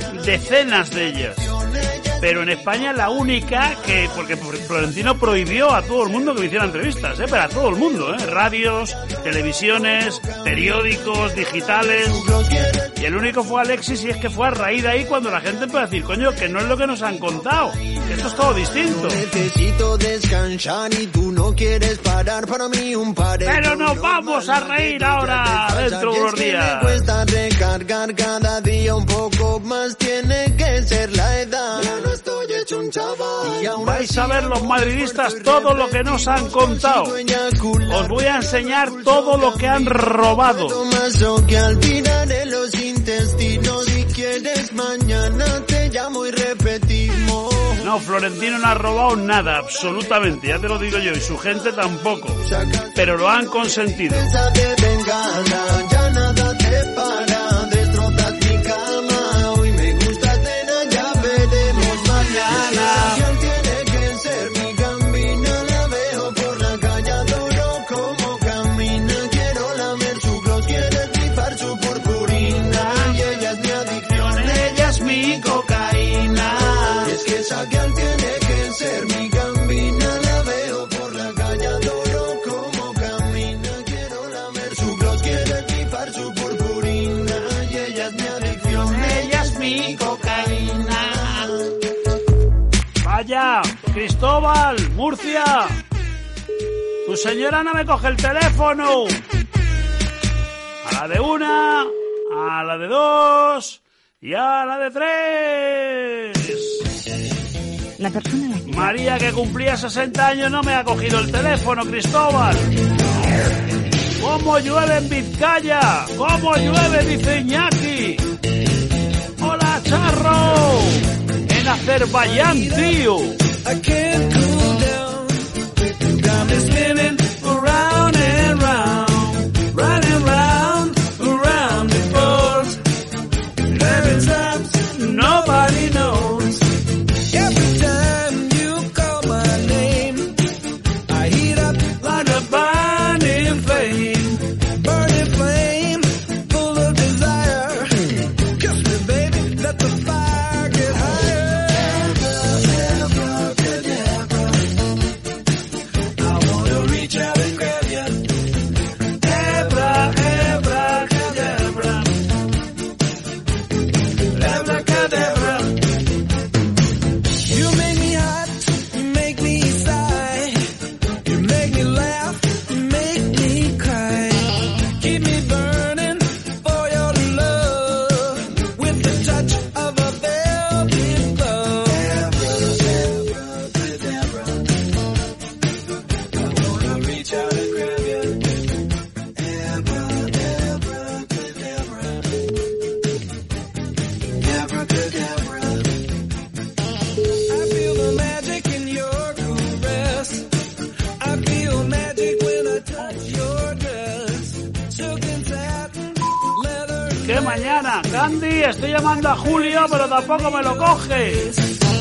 decenas de ellas, pero en España la única que, porque Florentino prohibió a todo el mundo que me hiciera entrevistas, ¿eh? Pero a todo el mundo, ¿eh? Radios, televisiones, periódicos, digitales, y el único fue Alexis, y es que fue a raíz de ahí cuando la gente empezó a decir, coño, que no es lo que nos han contado, que esto es todo distinto. Necesito descansar y tú no quieres parar, para mí un par. Pero nos vamos a reír ahora dentro de unos días. Me cuesta recargar cada día un poco más, tiene que ser la edad. Ya no estoy hecho un chaval. Y aún Vais a ver los madridistas todo lo que nos han contado. Os voy a enseñar todo lo que han robado. Tomaso que al final en los intestinos, si quieres mañana te llamo y repetimos. No, Florentino no ha robado nada, absolutamente, ya te lo digo yo, y su gente tampoco, pero lo han consentido. De bengala, ya nada te para, destrozas mi cama, hoy me gusta cena, ya veremos mañana. ¿Quién tiene que ser mi gambina? La veo por la calle, adoro como camina, quiero lamer su gloss, quiero esnifar su purpurina, y ella es mi adicción, ella es mi cocaína. Y es que esa girl tiene que ser mi gambina, la veo por la calle, adoro como camina. ya. Cristóbal, Murcia. Tu señora no me coge el teléfono. A la de una, a la de dos y a la de tres. La persona a la que... María, que cumplía sesenta años, no me ha cogido el teléfono, Cristóbal. ¿Cómo llueve en Vizcaya? ¿Cómo llueve? Dice Iñaki. Hola, Charro. En Azerbaiyán, tío. I can't cool down. Got me spinning around and round, round and round, around the board. Every time nobody knows. Every time you call my name, I heat up like a burning flame, burning flame, full of desire. Kiss me, baby, let the fire get higher. Mañana, Candy, estoy llamando a Julio, pero tampoco me lo coge.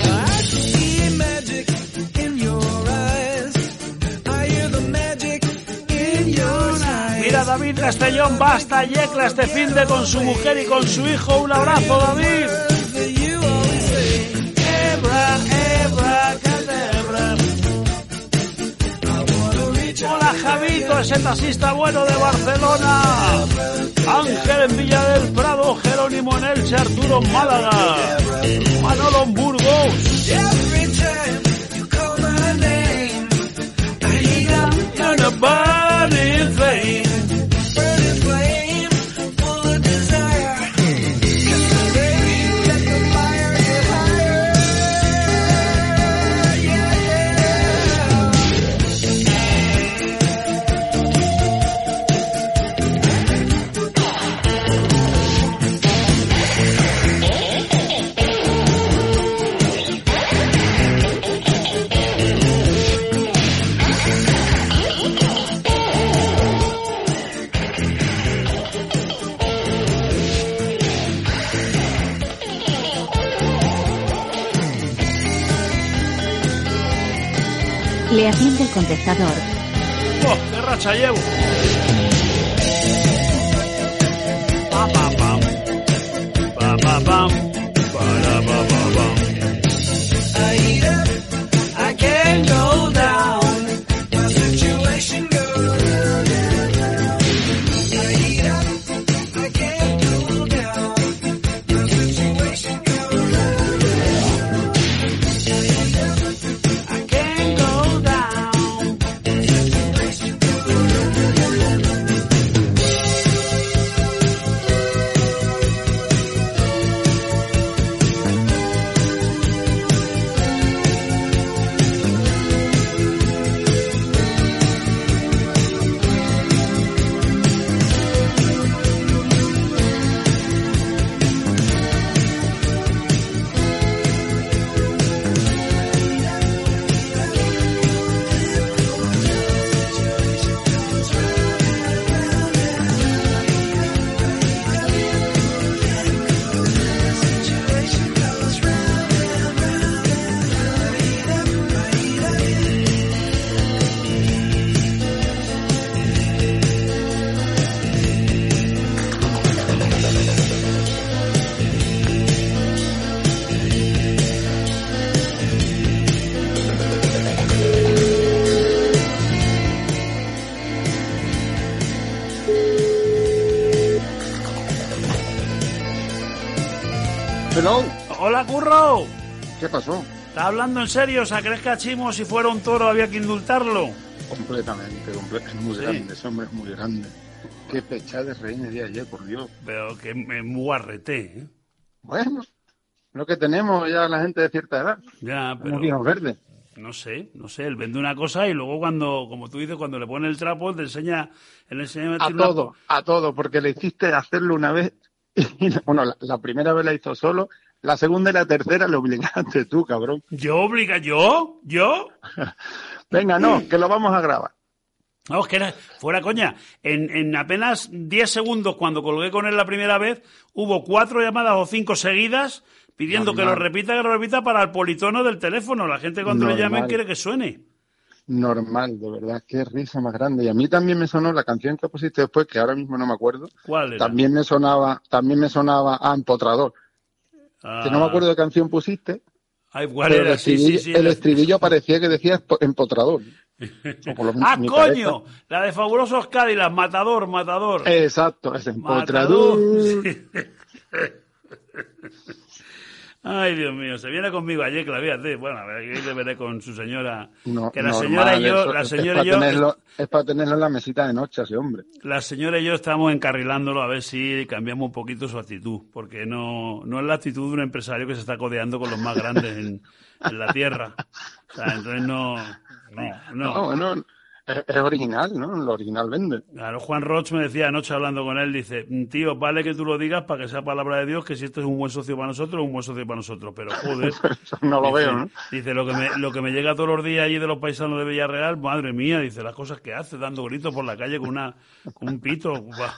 Mira, David Castellón va hasta Yecla este fin de con su mujer y con su hijo. Un abrazo, David. Ebra, ebra, cadabra. Hola, Javito, ese taxista bueno de Barcelona. Ángel en Villa del Prado, Jerónimo en Elche, Arturo en Málaga, Manolo en Burgos. Le atiende el contestador. ¡Oh, qué racha llevo! Pa, pa, pam. Pa, pa, pam. Para, pa, pa, pam. I eat up, I can't go down. My situation goes round and round. I eat up, I can't go down. My situation goes round and round. I eat up, I can't go down. My situation goes round and round. Hello. Hola, Curro. ¿Qué pasó? ¿Estás hablando en serio? O sea, ¿crees que a Chimo, si fuera un toro, había que indultarlo? Completamente, comple- es muy Sí. grande, ese hombre es muy grande. Qué pechada de rey me di ayer, por Dios. Pero que me muarreté, ¿eh? Bueno, lo que tenemos ya la gente de cierta edad. Ya, Como pero... viejos verdes. No sé, no sé, él vende una cosa y luego cuando, como tú dices, cuando le pone el trapo, te enseña... Él enseña A todo, a todo, porque le hiciste hacerlo una vez. Y, bueno, la, la primera vez la hizo solo, la segunda y la tercera le obligaste tú, cabrón. ¿Yo obliga? ¿Yo? ¿Yo? Venga, no, que lo vamos a grabar. Vamos, que era, fuera coña. En, en apenas diez segundos, cuando colgué con él la primera vez, hubo cuatro llamadas o cinco seguidas pidiendo Normal. que lo repita, que lo repita para el politono del teléfono. La gente cuando le Normal. llamen quiere que suene. Normal, de verdad, qué risa más grande. Y a mí también me sonó la canción que pusiste después, que ahora mismo no me acuerdo. ¿Cuál era? También me sonaba, también me sonaba a Empotrador. Ah. Que no me acuerdo de qué canción pusiste. Ay, ¿cuál pero era? el Sí, estribillo, sí, sí. el estribillo parecía que decía espo- Empotrador. O por lo menos ¡Ah, mi coño! La de Fabulosos Cádiz, Matador, Matador. cabeza. Exacto, es Empotrador. Matador. Ay, Dios mío, se viene conmigo ayer, fíjate. Bueno, a ver, ahí le veré con su señora. No, que la normal, señora y yo, eso la es- señora es y para yo, tenerlo, es para tenerlo en la mesita de noche, ese hombre. la señora y yo estamos encarrilándolo a ver si cambiamos un poquito su actitud, porque no, no es la actitud de un empresario que se está codeando con los más grandes en, en la tierra. O sea, entonces no, no, no. No, bueno, es, es original, ¿no? Lo original vende. Claro, Juan Roch me decía anoche hablando con él, dice, tío, vale que tú lo digas para que sea palabra de Dios, que si esto es un buen socio para nosotros, es un buen socio para nosotros, pero joder. Eso no lo dice, veo, ¿no? Dice, lo que, me, lo que me llega todos los días allí de los paisanos de Villarreal, madre mía, dice, las cosas que hace, dando gritos por la calle con, una, con un pito. Buah.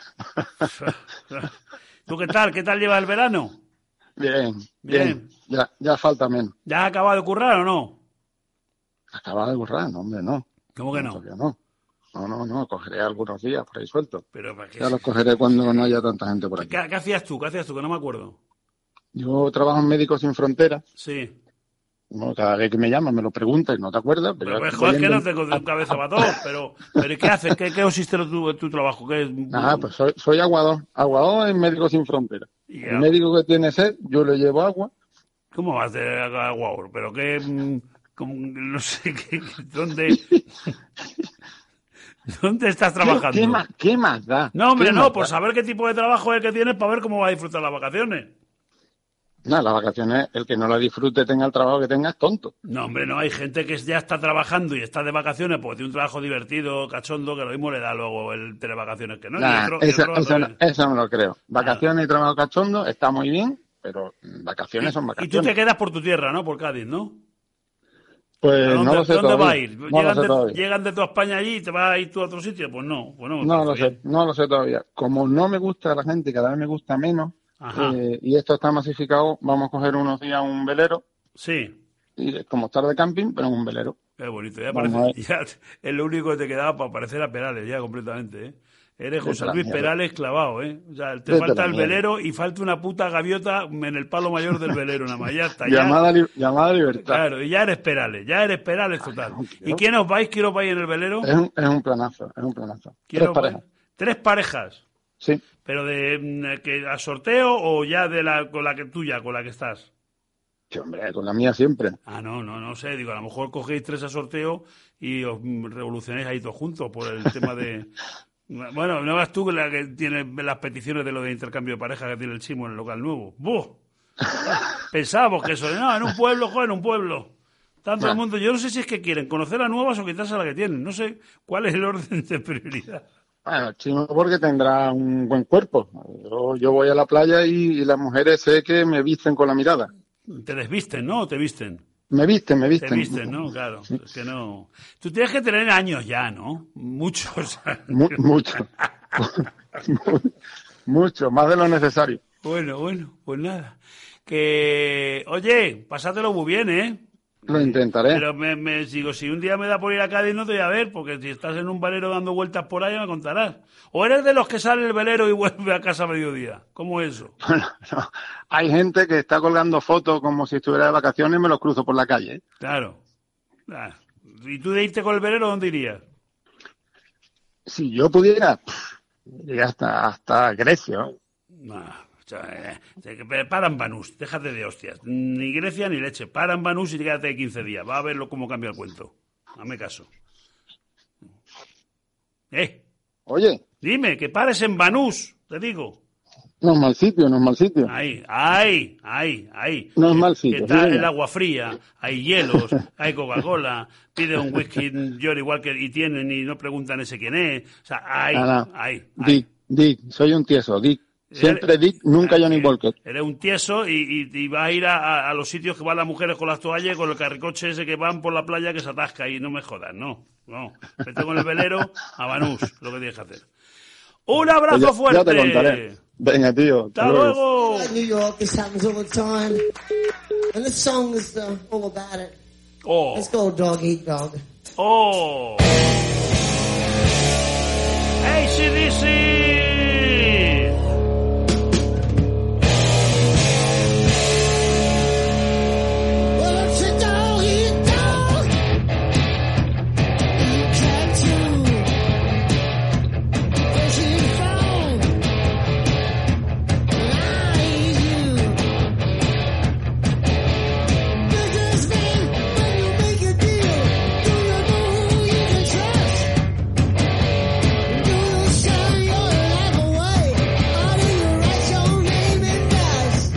¿Tú qué tal? ¿Qué tal llevas el verano? Bien, Bien. bien. Ya, ya falta menos. ¿Ya has acabado de currar o no? Acaba de burrar, no, hombre, no. ¿Cómo que no? Todavía no. No, no, no, cogeré algunos días por ahí sueltos. Pero ¿para qué? Ya los cogeré cuando no haya tanta gente por aquí. ¿Qué, qué hacías tú? ¿Qué hacías tú? Que no me acuerdo. Yo trabajo en Médicos Sin Fronteras. Sí. Bueno, cada vez que me llaman me lo preguntas y no te acuerdas. Pero Pero ya mejor es voy que no en- tengo de cabeza para todo, pero, pero ¿y qué haces? ¿Qué, qué consiste tu, tu trabajo? ¿Qué es? Nada, pues soy, soy aguador. Aguador en Médicos Sin Fronteras. Ya. El médico que tiene sed, yo le llevo agua. ¿Cómo vas de agua? Pero qué, mm, cómo- no sé, qué, qué- ¿dónde, dónde estás trabajando? ¿Qué, qué más, ¿Qué más da? No, hombre, ¿Qué no, más por da? saber qué tipo de trabajo es el que tienes para ver cómo vas a disfrutar las vacaciones. No, las vacaciones, el que no la disfrute, tenga el trabajo que tenga, es tonto. No, hombre, no, hay gente que ya está trabajando y está de vacaciones porque tiene un trabajo divertido, cachondo, que lo mismo le da luego el televacaciones que no. Y Nah, otro- y eso, otro al eso, no, revés. eso no lo creo. Vacaciones y trabajo cachondo está muy bien, pero vacaciones son Y tú vacaciones. te quedas por tu tierra, ¿no? Por Cádiz, ¿no? Pues ¿A dónde, no lo sé dónde todavía. va a ir? No lo ¿Llegan, sé de, todavía. ¿Llegan de toda España allí y te vas a ir tú a otro sitio? Pues no. Pues no, me No lo parece sé, no lo sé todavía. Como no me gusta la gente, cada vez me gusta menos, Ajá. eh, y esto está masificado, vamos a coger unos días un velero, Sí, y es como estar de camping, pero en un velero. es bonito. Ya, Vamos parece, ya es lo único que te quedaba para parecer a Perales, ya completamente, ¿eh? Eres Vete José a la Luis mierda. Perales clavado, ¿eh? O sea, te Vete a falta la el mierda. velero y falta una puta gaviota en el palo mayor del velero, nada más. Ya está, ya. Llamada, li- llamada libertad. Claro, y ya eres Perales, ya eres Perales total. no, ¿Y tío. quién os vais? ¿Quién os vais en el velero? Es un, es un planazo, es un planazo. ¿Quién Tres os vais? parejas. Tres parejas. Sí. ¿Pero de mm, que a sorteo o ya de la con la que tuya, con la que estás? Sí, hombre, con la mía siempre. Ah, no, no, no sé. Digo, a lo mejor cogéis tres a sorteo y os mm, revolucionáis ahí todos juntos por el tema de... Bueno, no vas tú la que tiene las peticiones de lo de intercambio de pareja que tiene el Chimo en el local nuevo. ¡Buh! Pensábamos que eso, no, en un pueblo, joder, en un pueblo. Tanto el Nah. mundo, yo no sé si es que quieren conocer a nuevas o quitarse a la que tienen. No sé cuál es el orden de prioridad. Bueno, chino porque tendrá un buen cuerpo. Yo, yo voy a la playa y, y las mujeres sé que me visten con la mirada. Te desvisten, ¿no? ¿O te visten? Me visten, me visten. Te visten, ¿no? Claro, es que no... Tú tienes que tener años ya, ¿no? Muchos años. Mu- mucho. Mucho, más de lo necesario. Bueno, bueno, pues nada. Que, oye, pásatelo muy bien, ¿eh? Lo intentaré. Pero me, me digo, si un día me da por ir a Cádiz no te voy a ver, porque si estás en un velero dando vueltas por ahí me contarás. ¿O eres de los que sale el velero y vuelve a casa a mediodía? ¿Cómo es eso? Bueno, no. Hay gente que está colgando fotos como si estuviera de vacaciones y me los cruzo por la calle. ¿eh? Claro. Ah, ¿y tú de irte con el velero dónde irías? Si yo pudiera, pff, iría hasta, hasta Grecia. ¿eh? Ah, Para en Banús, déjate de hostias. Ni Grecia ni leche. Para en Banús y quédate quince días. Va a verlo cómo cambia el cuento. Hazme caso. ¿Eh? Oye. Dime, que pares en Banús, te digo. No es mal sitio, no es mal sitio. Ahí, ahí, ahí, ahí. No es que, mal sitio. Que está sí, el agua fría, hay hielos, hay Coca-Cola, pide un whisky York igual que y tienen y no preguntan ese quién es. O sea, ahí, Nada. ahí, ahí. Dick, Dick, soy un tieso, Dick. Siempre Eres- Dick, nunca Johnny Walker. Eres un tieso y, y, y vas a ir a, a- a los sitios que van las mujeres con las toallas, con el carricoche ese que van por la playa que se atasca y no me jodas, no, no. Vete con el velero a Banús, lo que tienes que hacer. Un abrazo Pues ya- fuerte. Ya te contaré. Venga, tío. Hasta luego. New York, this happens all the time. And this song is uh, all about it. Oh. Let's go, dog eat dog. Oh. A C D C. Well, it's a dog eat dog. You can too. Push it down. And I eat you. Businessman, when you make a deal, do you know who you can trust? Do you sign your life away, or do you write your name in dust?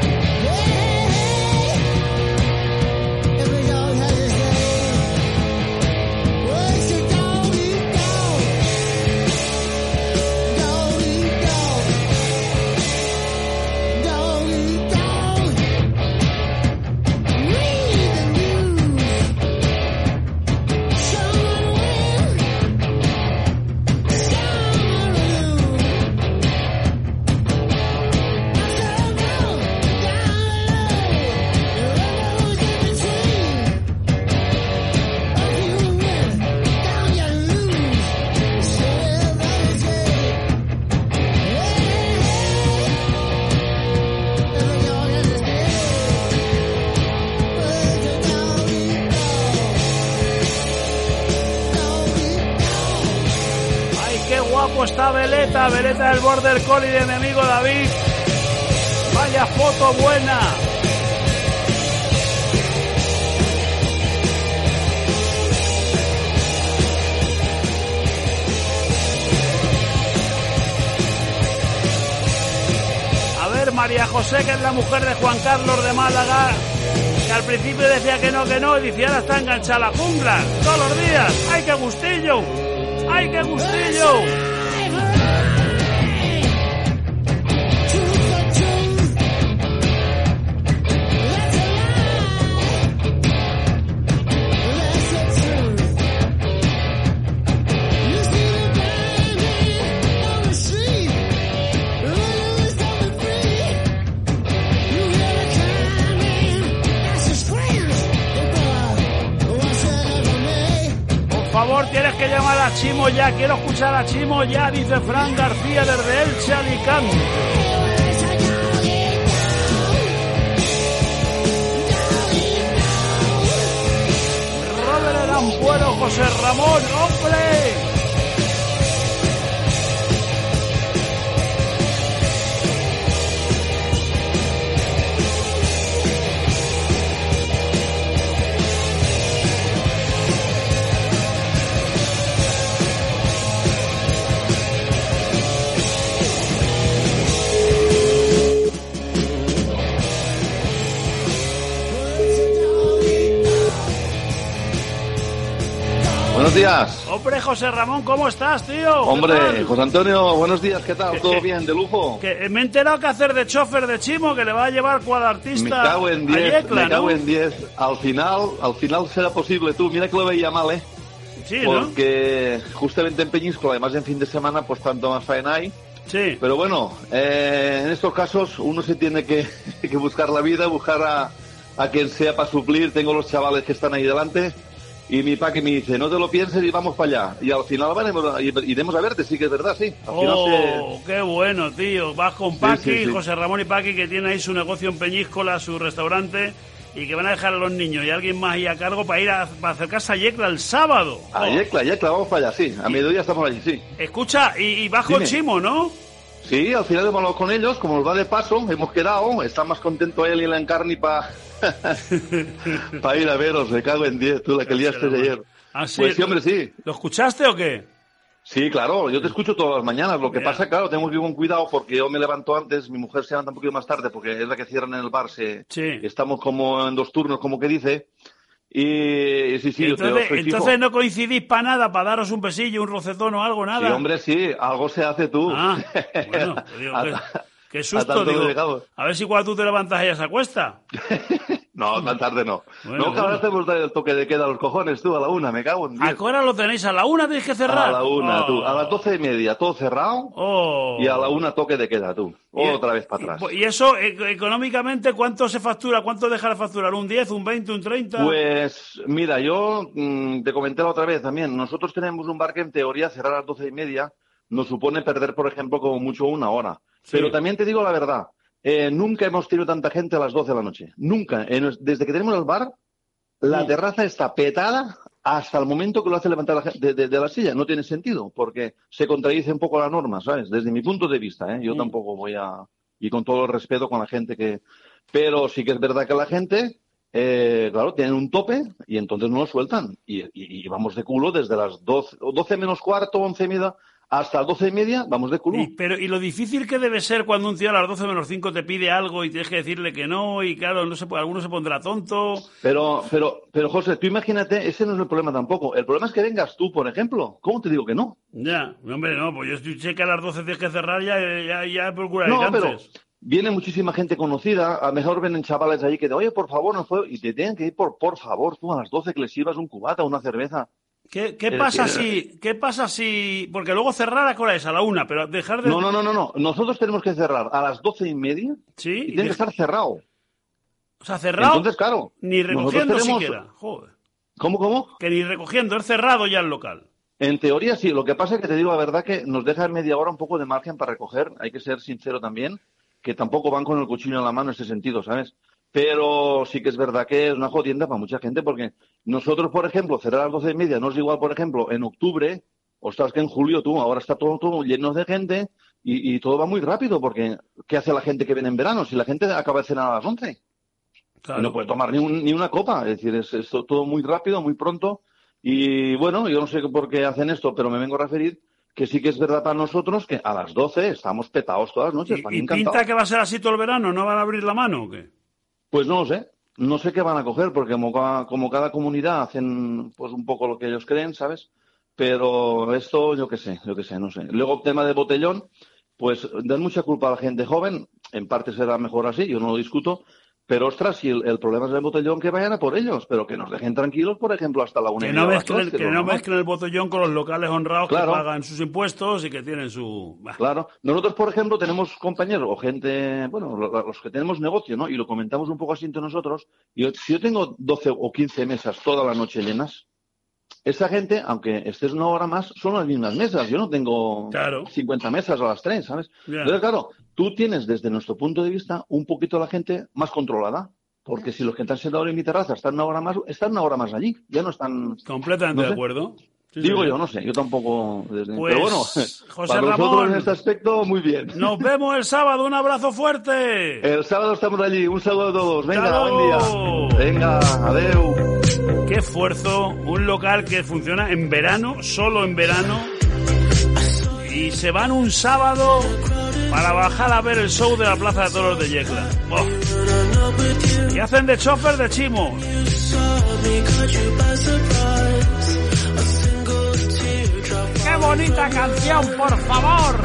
Hey, every dog has his name. Well, it's a dog eat dog. Dog eat dog. Dog eat dog. Read the news. Someone will. Someone will. After a blow, down low. The road in between. Up you win, down you lose. So everybody say, hey, every dog has his day. But it's a dog eat dog. Dog eat dog. Ay, qué guapo está Veleta, Veleta del Border Collie de mi amigo David. Vaya foto buena. A ver, María José, que es la mujer de Juan Carlos de Málaga, que al principio decía que no, que no, y decía ahora está enganchada a la jungla todos los días. ¡Ay, qué gustillo! ¡Ay, qué gustillo! Por favor, tienes que llamar a Chimo ya. Quiero escuchar a Chimo ya, dice Fran García desde Elche, Alicante. Robert Erampuero, José Ramón, ¡hombre! Buenos días. Hombre, José Ramón, ¿cómo estás, tío? Hombre, ¿Qué tal? José Antonio, buenos días, ¿qué tal? Que- ¿Todo que- bien, de lujo? Que me he enterado que hacer de chofer de Chimo, que le va a llevar cuadartista Me cago en a diez, Yecla, me cago ¿no? en diez. Al final, al final será posible, tú, mira que lo veía mal, ¿eh? Sí, ¿no? Porque justamente en Peñíscola, además en fin de semana, pues tanto más faena hay. Sí. Pero bueno, eh, en estos casos uno se tiene que, que buscar la vida, buscar a, a quien sea para suplir. Tengo los chavales que están ahí delante y mi pa que me dice, no te lo pienses y vamos para allá. Y al final veremos, iremos a verte, sí que es verdad, sí. Al final Oh, qué bueno, tío. Vas con Sí, Paqui, sí, sí. José Ramón y Paqui, que tiene ahí su negocio en Peñíscola, su restaurante, y que van a dejar a los niños y alguien más ahí a cargo para ir a para acercarse a Yecla el sábado. se... A Yecla, Yecla, vamos para allá, sí. A mediodía estamos allí, sí. Escucha, y, y bajo Dime. Chimo, ¿no? Sí, al final hemos hablado con ellos, como nos va de paso, hemos quedado, está más contento él y la Encarni para pa ir a veros, me cago en diez, tú la que liaste de ayer. Ah, sí. Pues sí, hombre, sí. ¿Lo escuchaste o qué? Sí, claro, yo te escucho todas las mañanas, lo que Mira. pasa, claro, tengo que ir con cuidado porque yo me levanto antes, mi mujer se levanta un poquito más tarde porque es la que cierran en el bar, se, Sí. estamos como en dos turnos, como que dice, y, y sí, sí, yo te- entonces, soy fijo. entonces no coincidís para nada, para daros un besillo, un rocetón o algo, nada. Sí, hombre, sí, algo se hace tú. Ah, bueno, te digo, A- qué, qué a susto, tanto digo. llegado. A ver si cuando tú te levantas ella se acuesta. No, tan tarde no. Bueno, no, que ahora bueno. tenemos el toque de queda a los cojones, tú, a la una, me cago en diez. ¿A qué hora lo tenéis? ¿A la una tenéis que cerrar? A la una, Oh. tú. A las doce y media, todo cerrado. Oh. Y a la una toque de queda, tú. Otra vez para atrás. ¿Y eso, e- económicamente, cuánto se factura? ¿Cuánto deja de facturar? ¿Un diez, un veinte, un treinta? Pues, mira, yo mm, te comenté la otra vez también. Nosotros tenemos un bar que en teoría cerrar a las doce y media nos supone perder, por ejemplo, como mucho una hora. Sí. Pero también te digo la verdad. eh, nunca hemos tenido tanta gente a las doce de la noche. Nunca. En- desde que tenemos el bar, la terraza está petada hasta el momento que lo hace levantar la gente de, de- de la silla. No tiene sentido, porque se contradice un poco la norma, ¿sabes? Desde mi punto de vista, ¿eh? Yo Mm. tampoco voy a... Y con todo el respeto con la gente que... Pero sí que es verdad que la gente, eh, claro, tienen un tope y entonces no lo sueltan. Y, y- y vamos de culo desde las doce, o doce menos cuarto, once y media, hasta las doce y media, vamos de culo. Y, pero, y lo difícil que debe ser cuando un tío a las doce menos cinco te pide algo y tienes que decirle que no, y claro, no se, puede- alguno se pondrá tonto. Pero, pero, pero José, tú imagínate, ese no es el problema tampoco. El problema es que vengas tú, por ejemplo. ¿Cómo te digo que no? Ya, hombre, no, pues yo sé que a las doce tienes que cerrar, ya, ya, ya procuraré No, pero antes. viene muchísima gente conocida, a lo mejor vienen chavales ahí que te, oye, por favor, no fue, y te tienen que ir por, por favor, tú a las doce que les sirvas un cubata, una cerveza. ¿Qué, qué Es pasa decir, si, qué pasa si, porque luego cerrar a qué hora es, a la una, pero dejar de... No, no, no, no, no. Nosotros tenemos que cerrar a las doce y media Sí, y tiene de- que estar cerrado. O sea, cerrado, Entonces, claro, ni recogiendo nosotros tenemos- siquiera. Joder. ¿Cómo, cómo? Que ni recogiendo, es cerrado ya el local. En teoría sí, lo que pasa es que te digo la verdad que nos deja en media hora un poco de margen para recoger, hay que ser sincero también, que tampoco van con el cuchillo en la mano en ese sentido, ¿sabes? Pero sí que es verdad que es una jodienda para mucha gente porque nosotros, por ejemplo, cerrar a las doce y media no es igual, por ejemplo, en octubre, ostras, que en julio tú, ahora está todo, todo lleno de gente y, y todo va muy rápido porque ¿qué hace la gente que viene en verano? Si la gente acaba de cenar a las once Claro. y no puede tomar ni, un- ni una copa, es decir, es, es todo muy rápido, muy pronto y bueno, yo no sé por qué hacen esto, pero me vengo a referir que sí que es verdad para nosotros que a las doce estamos petados todas las noches. para mí ¿Y encantado. pinta que va a ser así todo el verano? ¿No van a abrir la mano o qué? Pues no lo sé. No sé qué van a coger, porque como, ca- como cada comunidad hacen pues un poco lo que ellos creen, ¿sabes? Pero esto, yo qué sé, yo qué sé, no sé. Luego, tema de botellón, pues dan mucha culpa a la gente joven. En parte será mejor así, yo no lo discuto. Pero, ostras, si el, el problema es el botellón, que vayan a por ellos. Pero que nos dejen tranquilos, por ejemplo, hasta la una y Que media no o las mezclen, dos, que lo no normal. mezclen el botellón con los locales honrados Claro. que pagan sus impuestos y que tienen su... Bah. Claro. Nosotros, por ejemplo, tenemos compañeros o gente, bueno, lo- los que tenemos negocio, ¿no? Y lo comentamos un poco así entre nosotros. Y yo- si yo tengo doce o quince mesas toda la noche llenas, esa gente, aunque estés una hora más, son las mismas mesas. Yo no tengo Claro. cincuenta mesas a las tres, ¿sabes? Ya. Entonces, claro, tú tienes desde nuestro punto de vista un poquito la gente más controlada. Porque si los que están sentados en mi terraza están una hora más, están una hora más allí. Ya no están... Completamente no sé. de acuerdo. Sí, Digo señor. yo, no sé, yo tampoco... desde- Pues, Pero bueno, José para nosotros Ramón, en este aspecto, muy bien. Nos vemos el sábado, un abrazo fuerte. El sábado estamos allí. Un saludo a todos. Venga, Hasta buen día. luego. Venga, adeu. Qué esfuerzo, un local que funciona en verano, solo en verano, y se van un sábado para bajar a ver el show de la Plaza de Toros de Yecla. ¡Oh! Y hacen de chofer de chimos. ¡Qué bonita canción, por favor!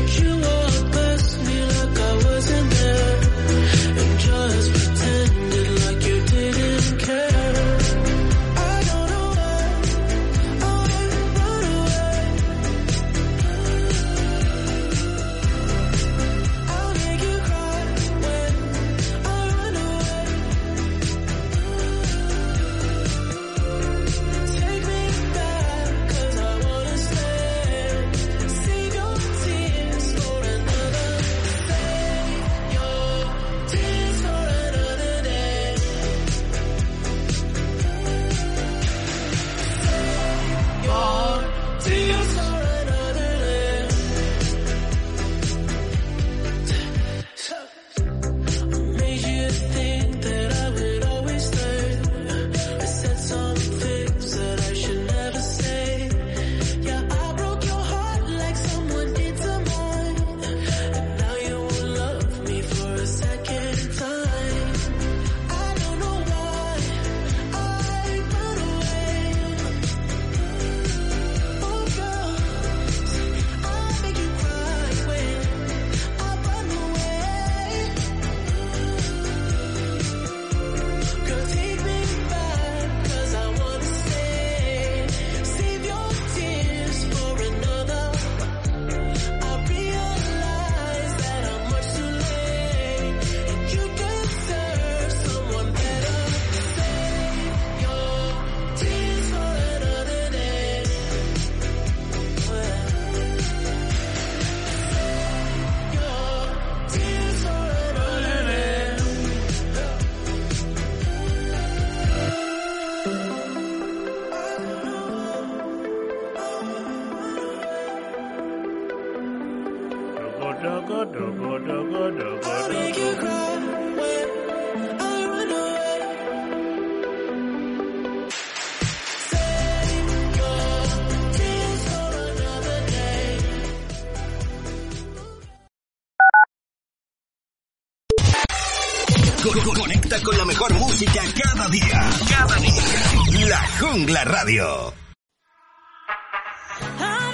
Just pretended Toco, toco, toco, toco, I'll make you toco. cry when I run away. Save your tears for another day. Co- Conecta con la mejor música cada día. Cada día. La Jungla Radio. I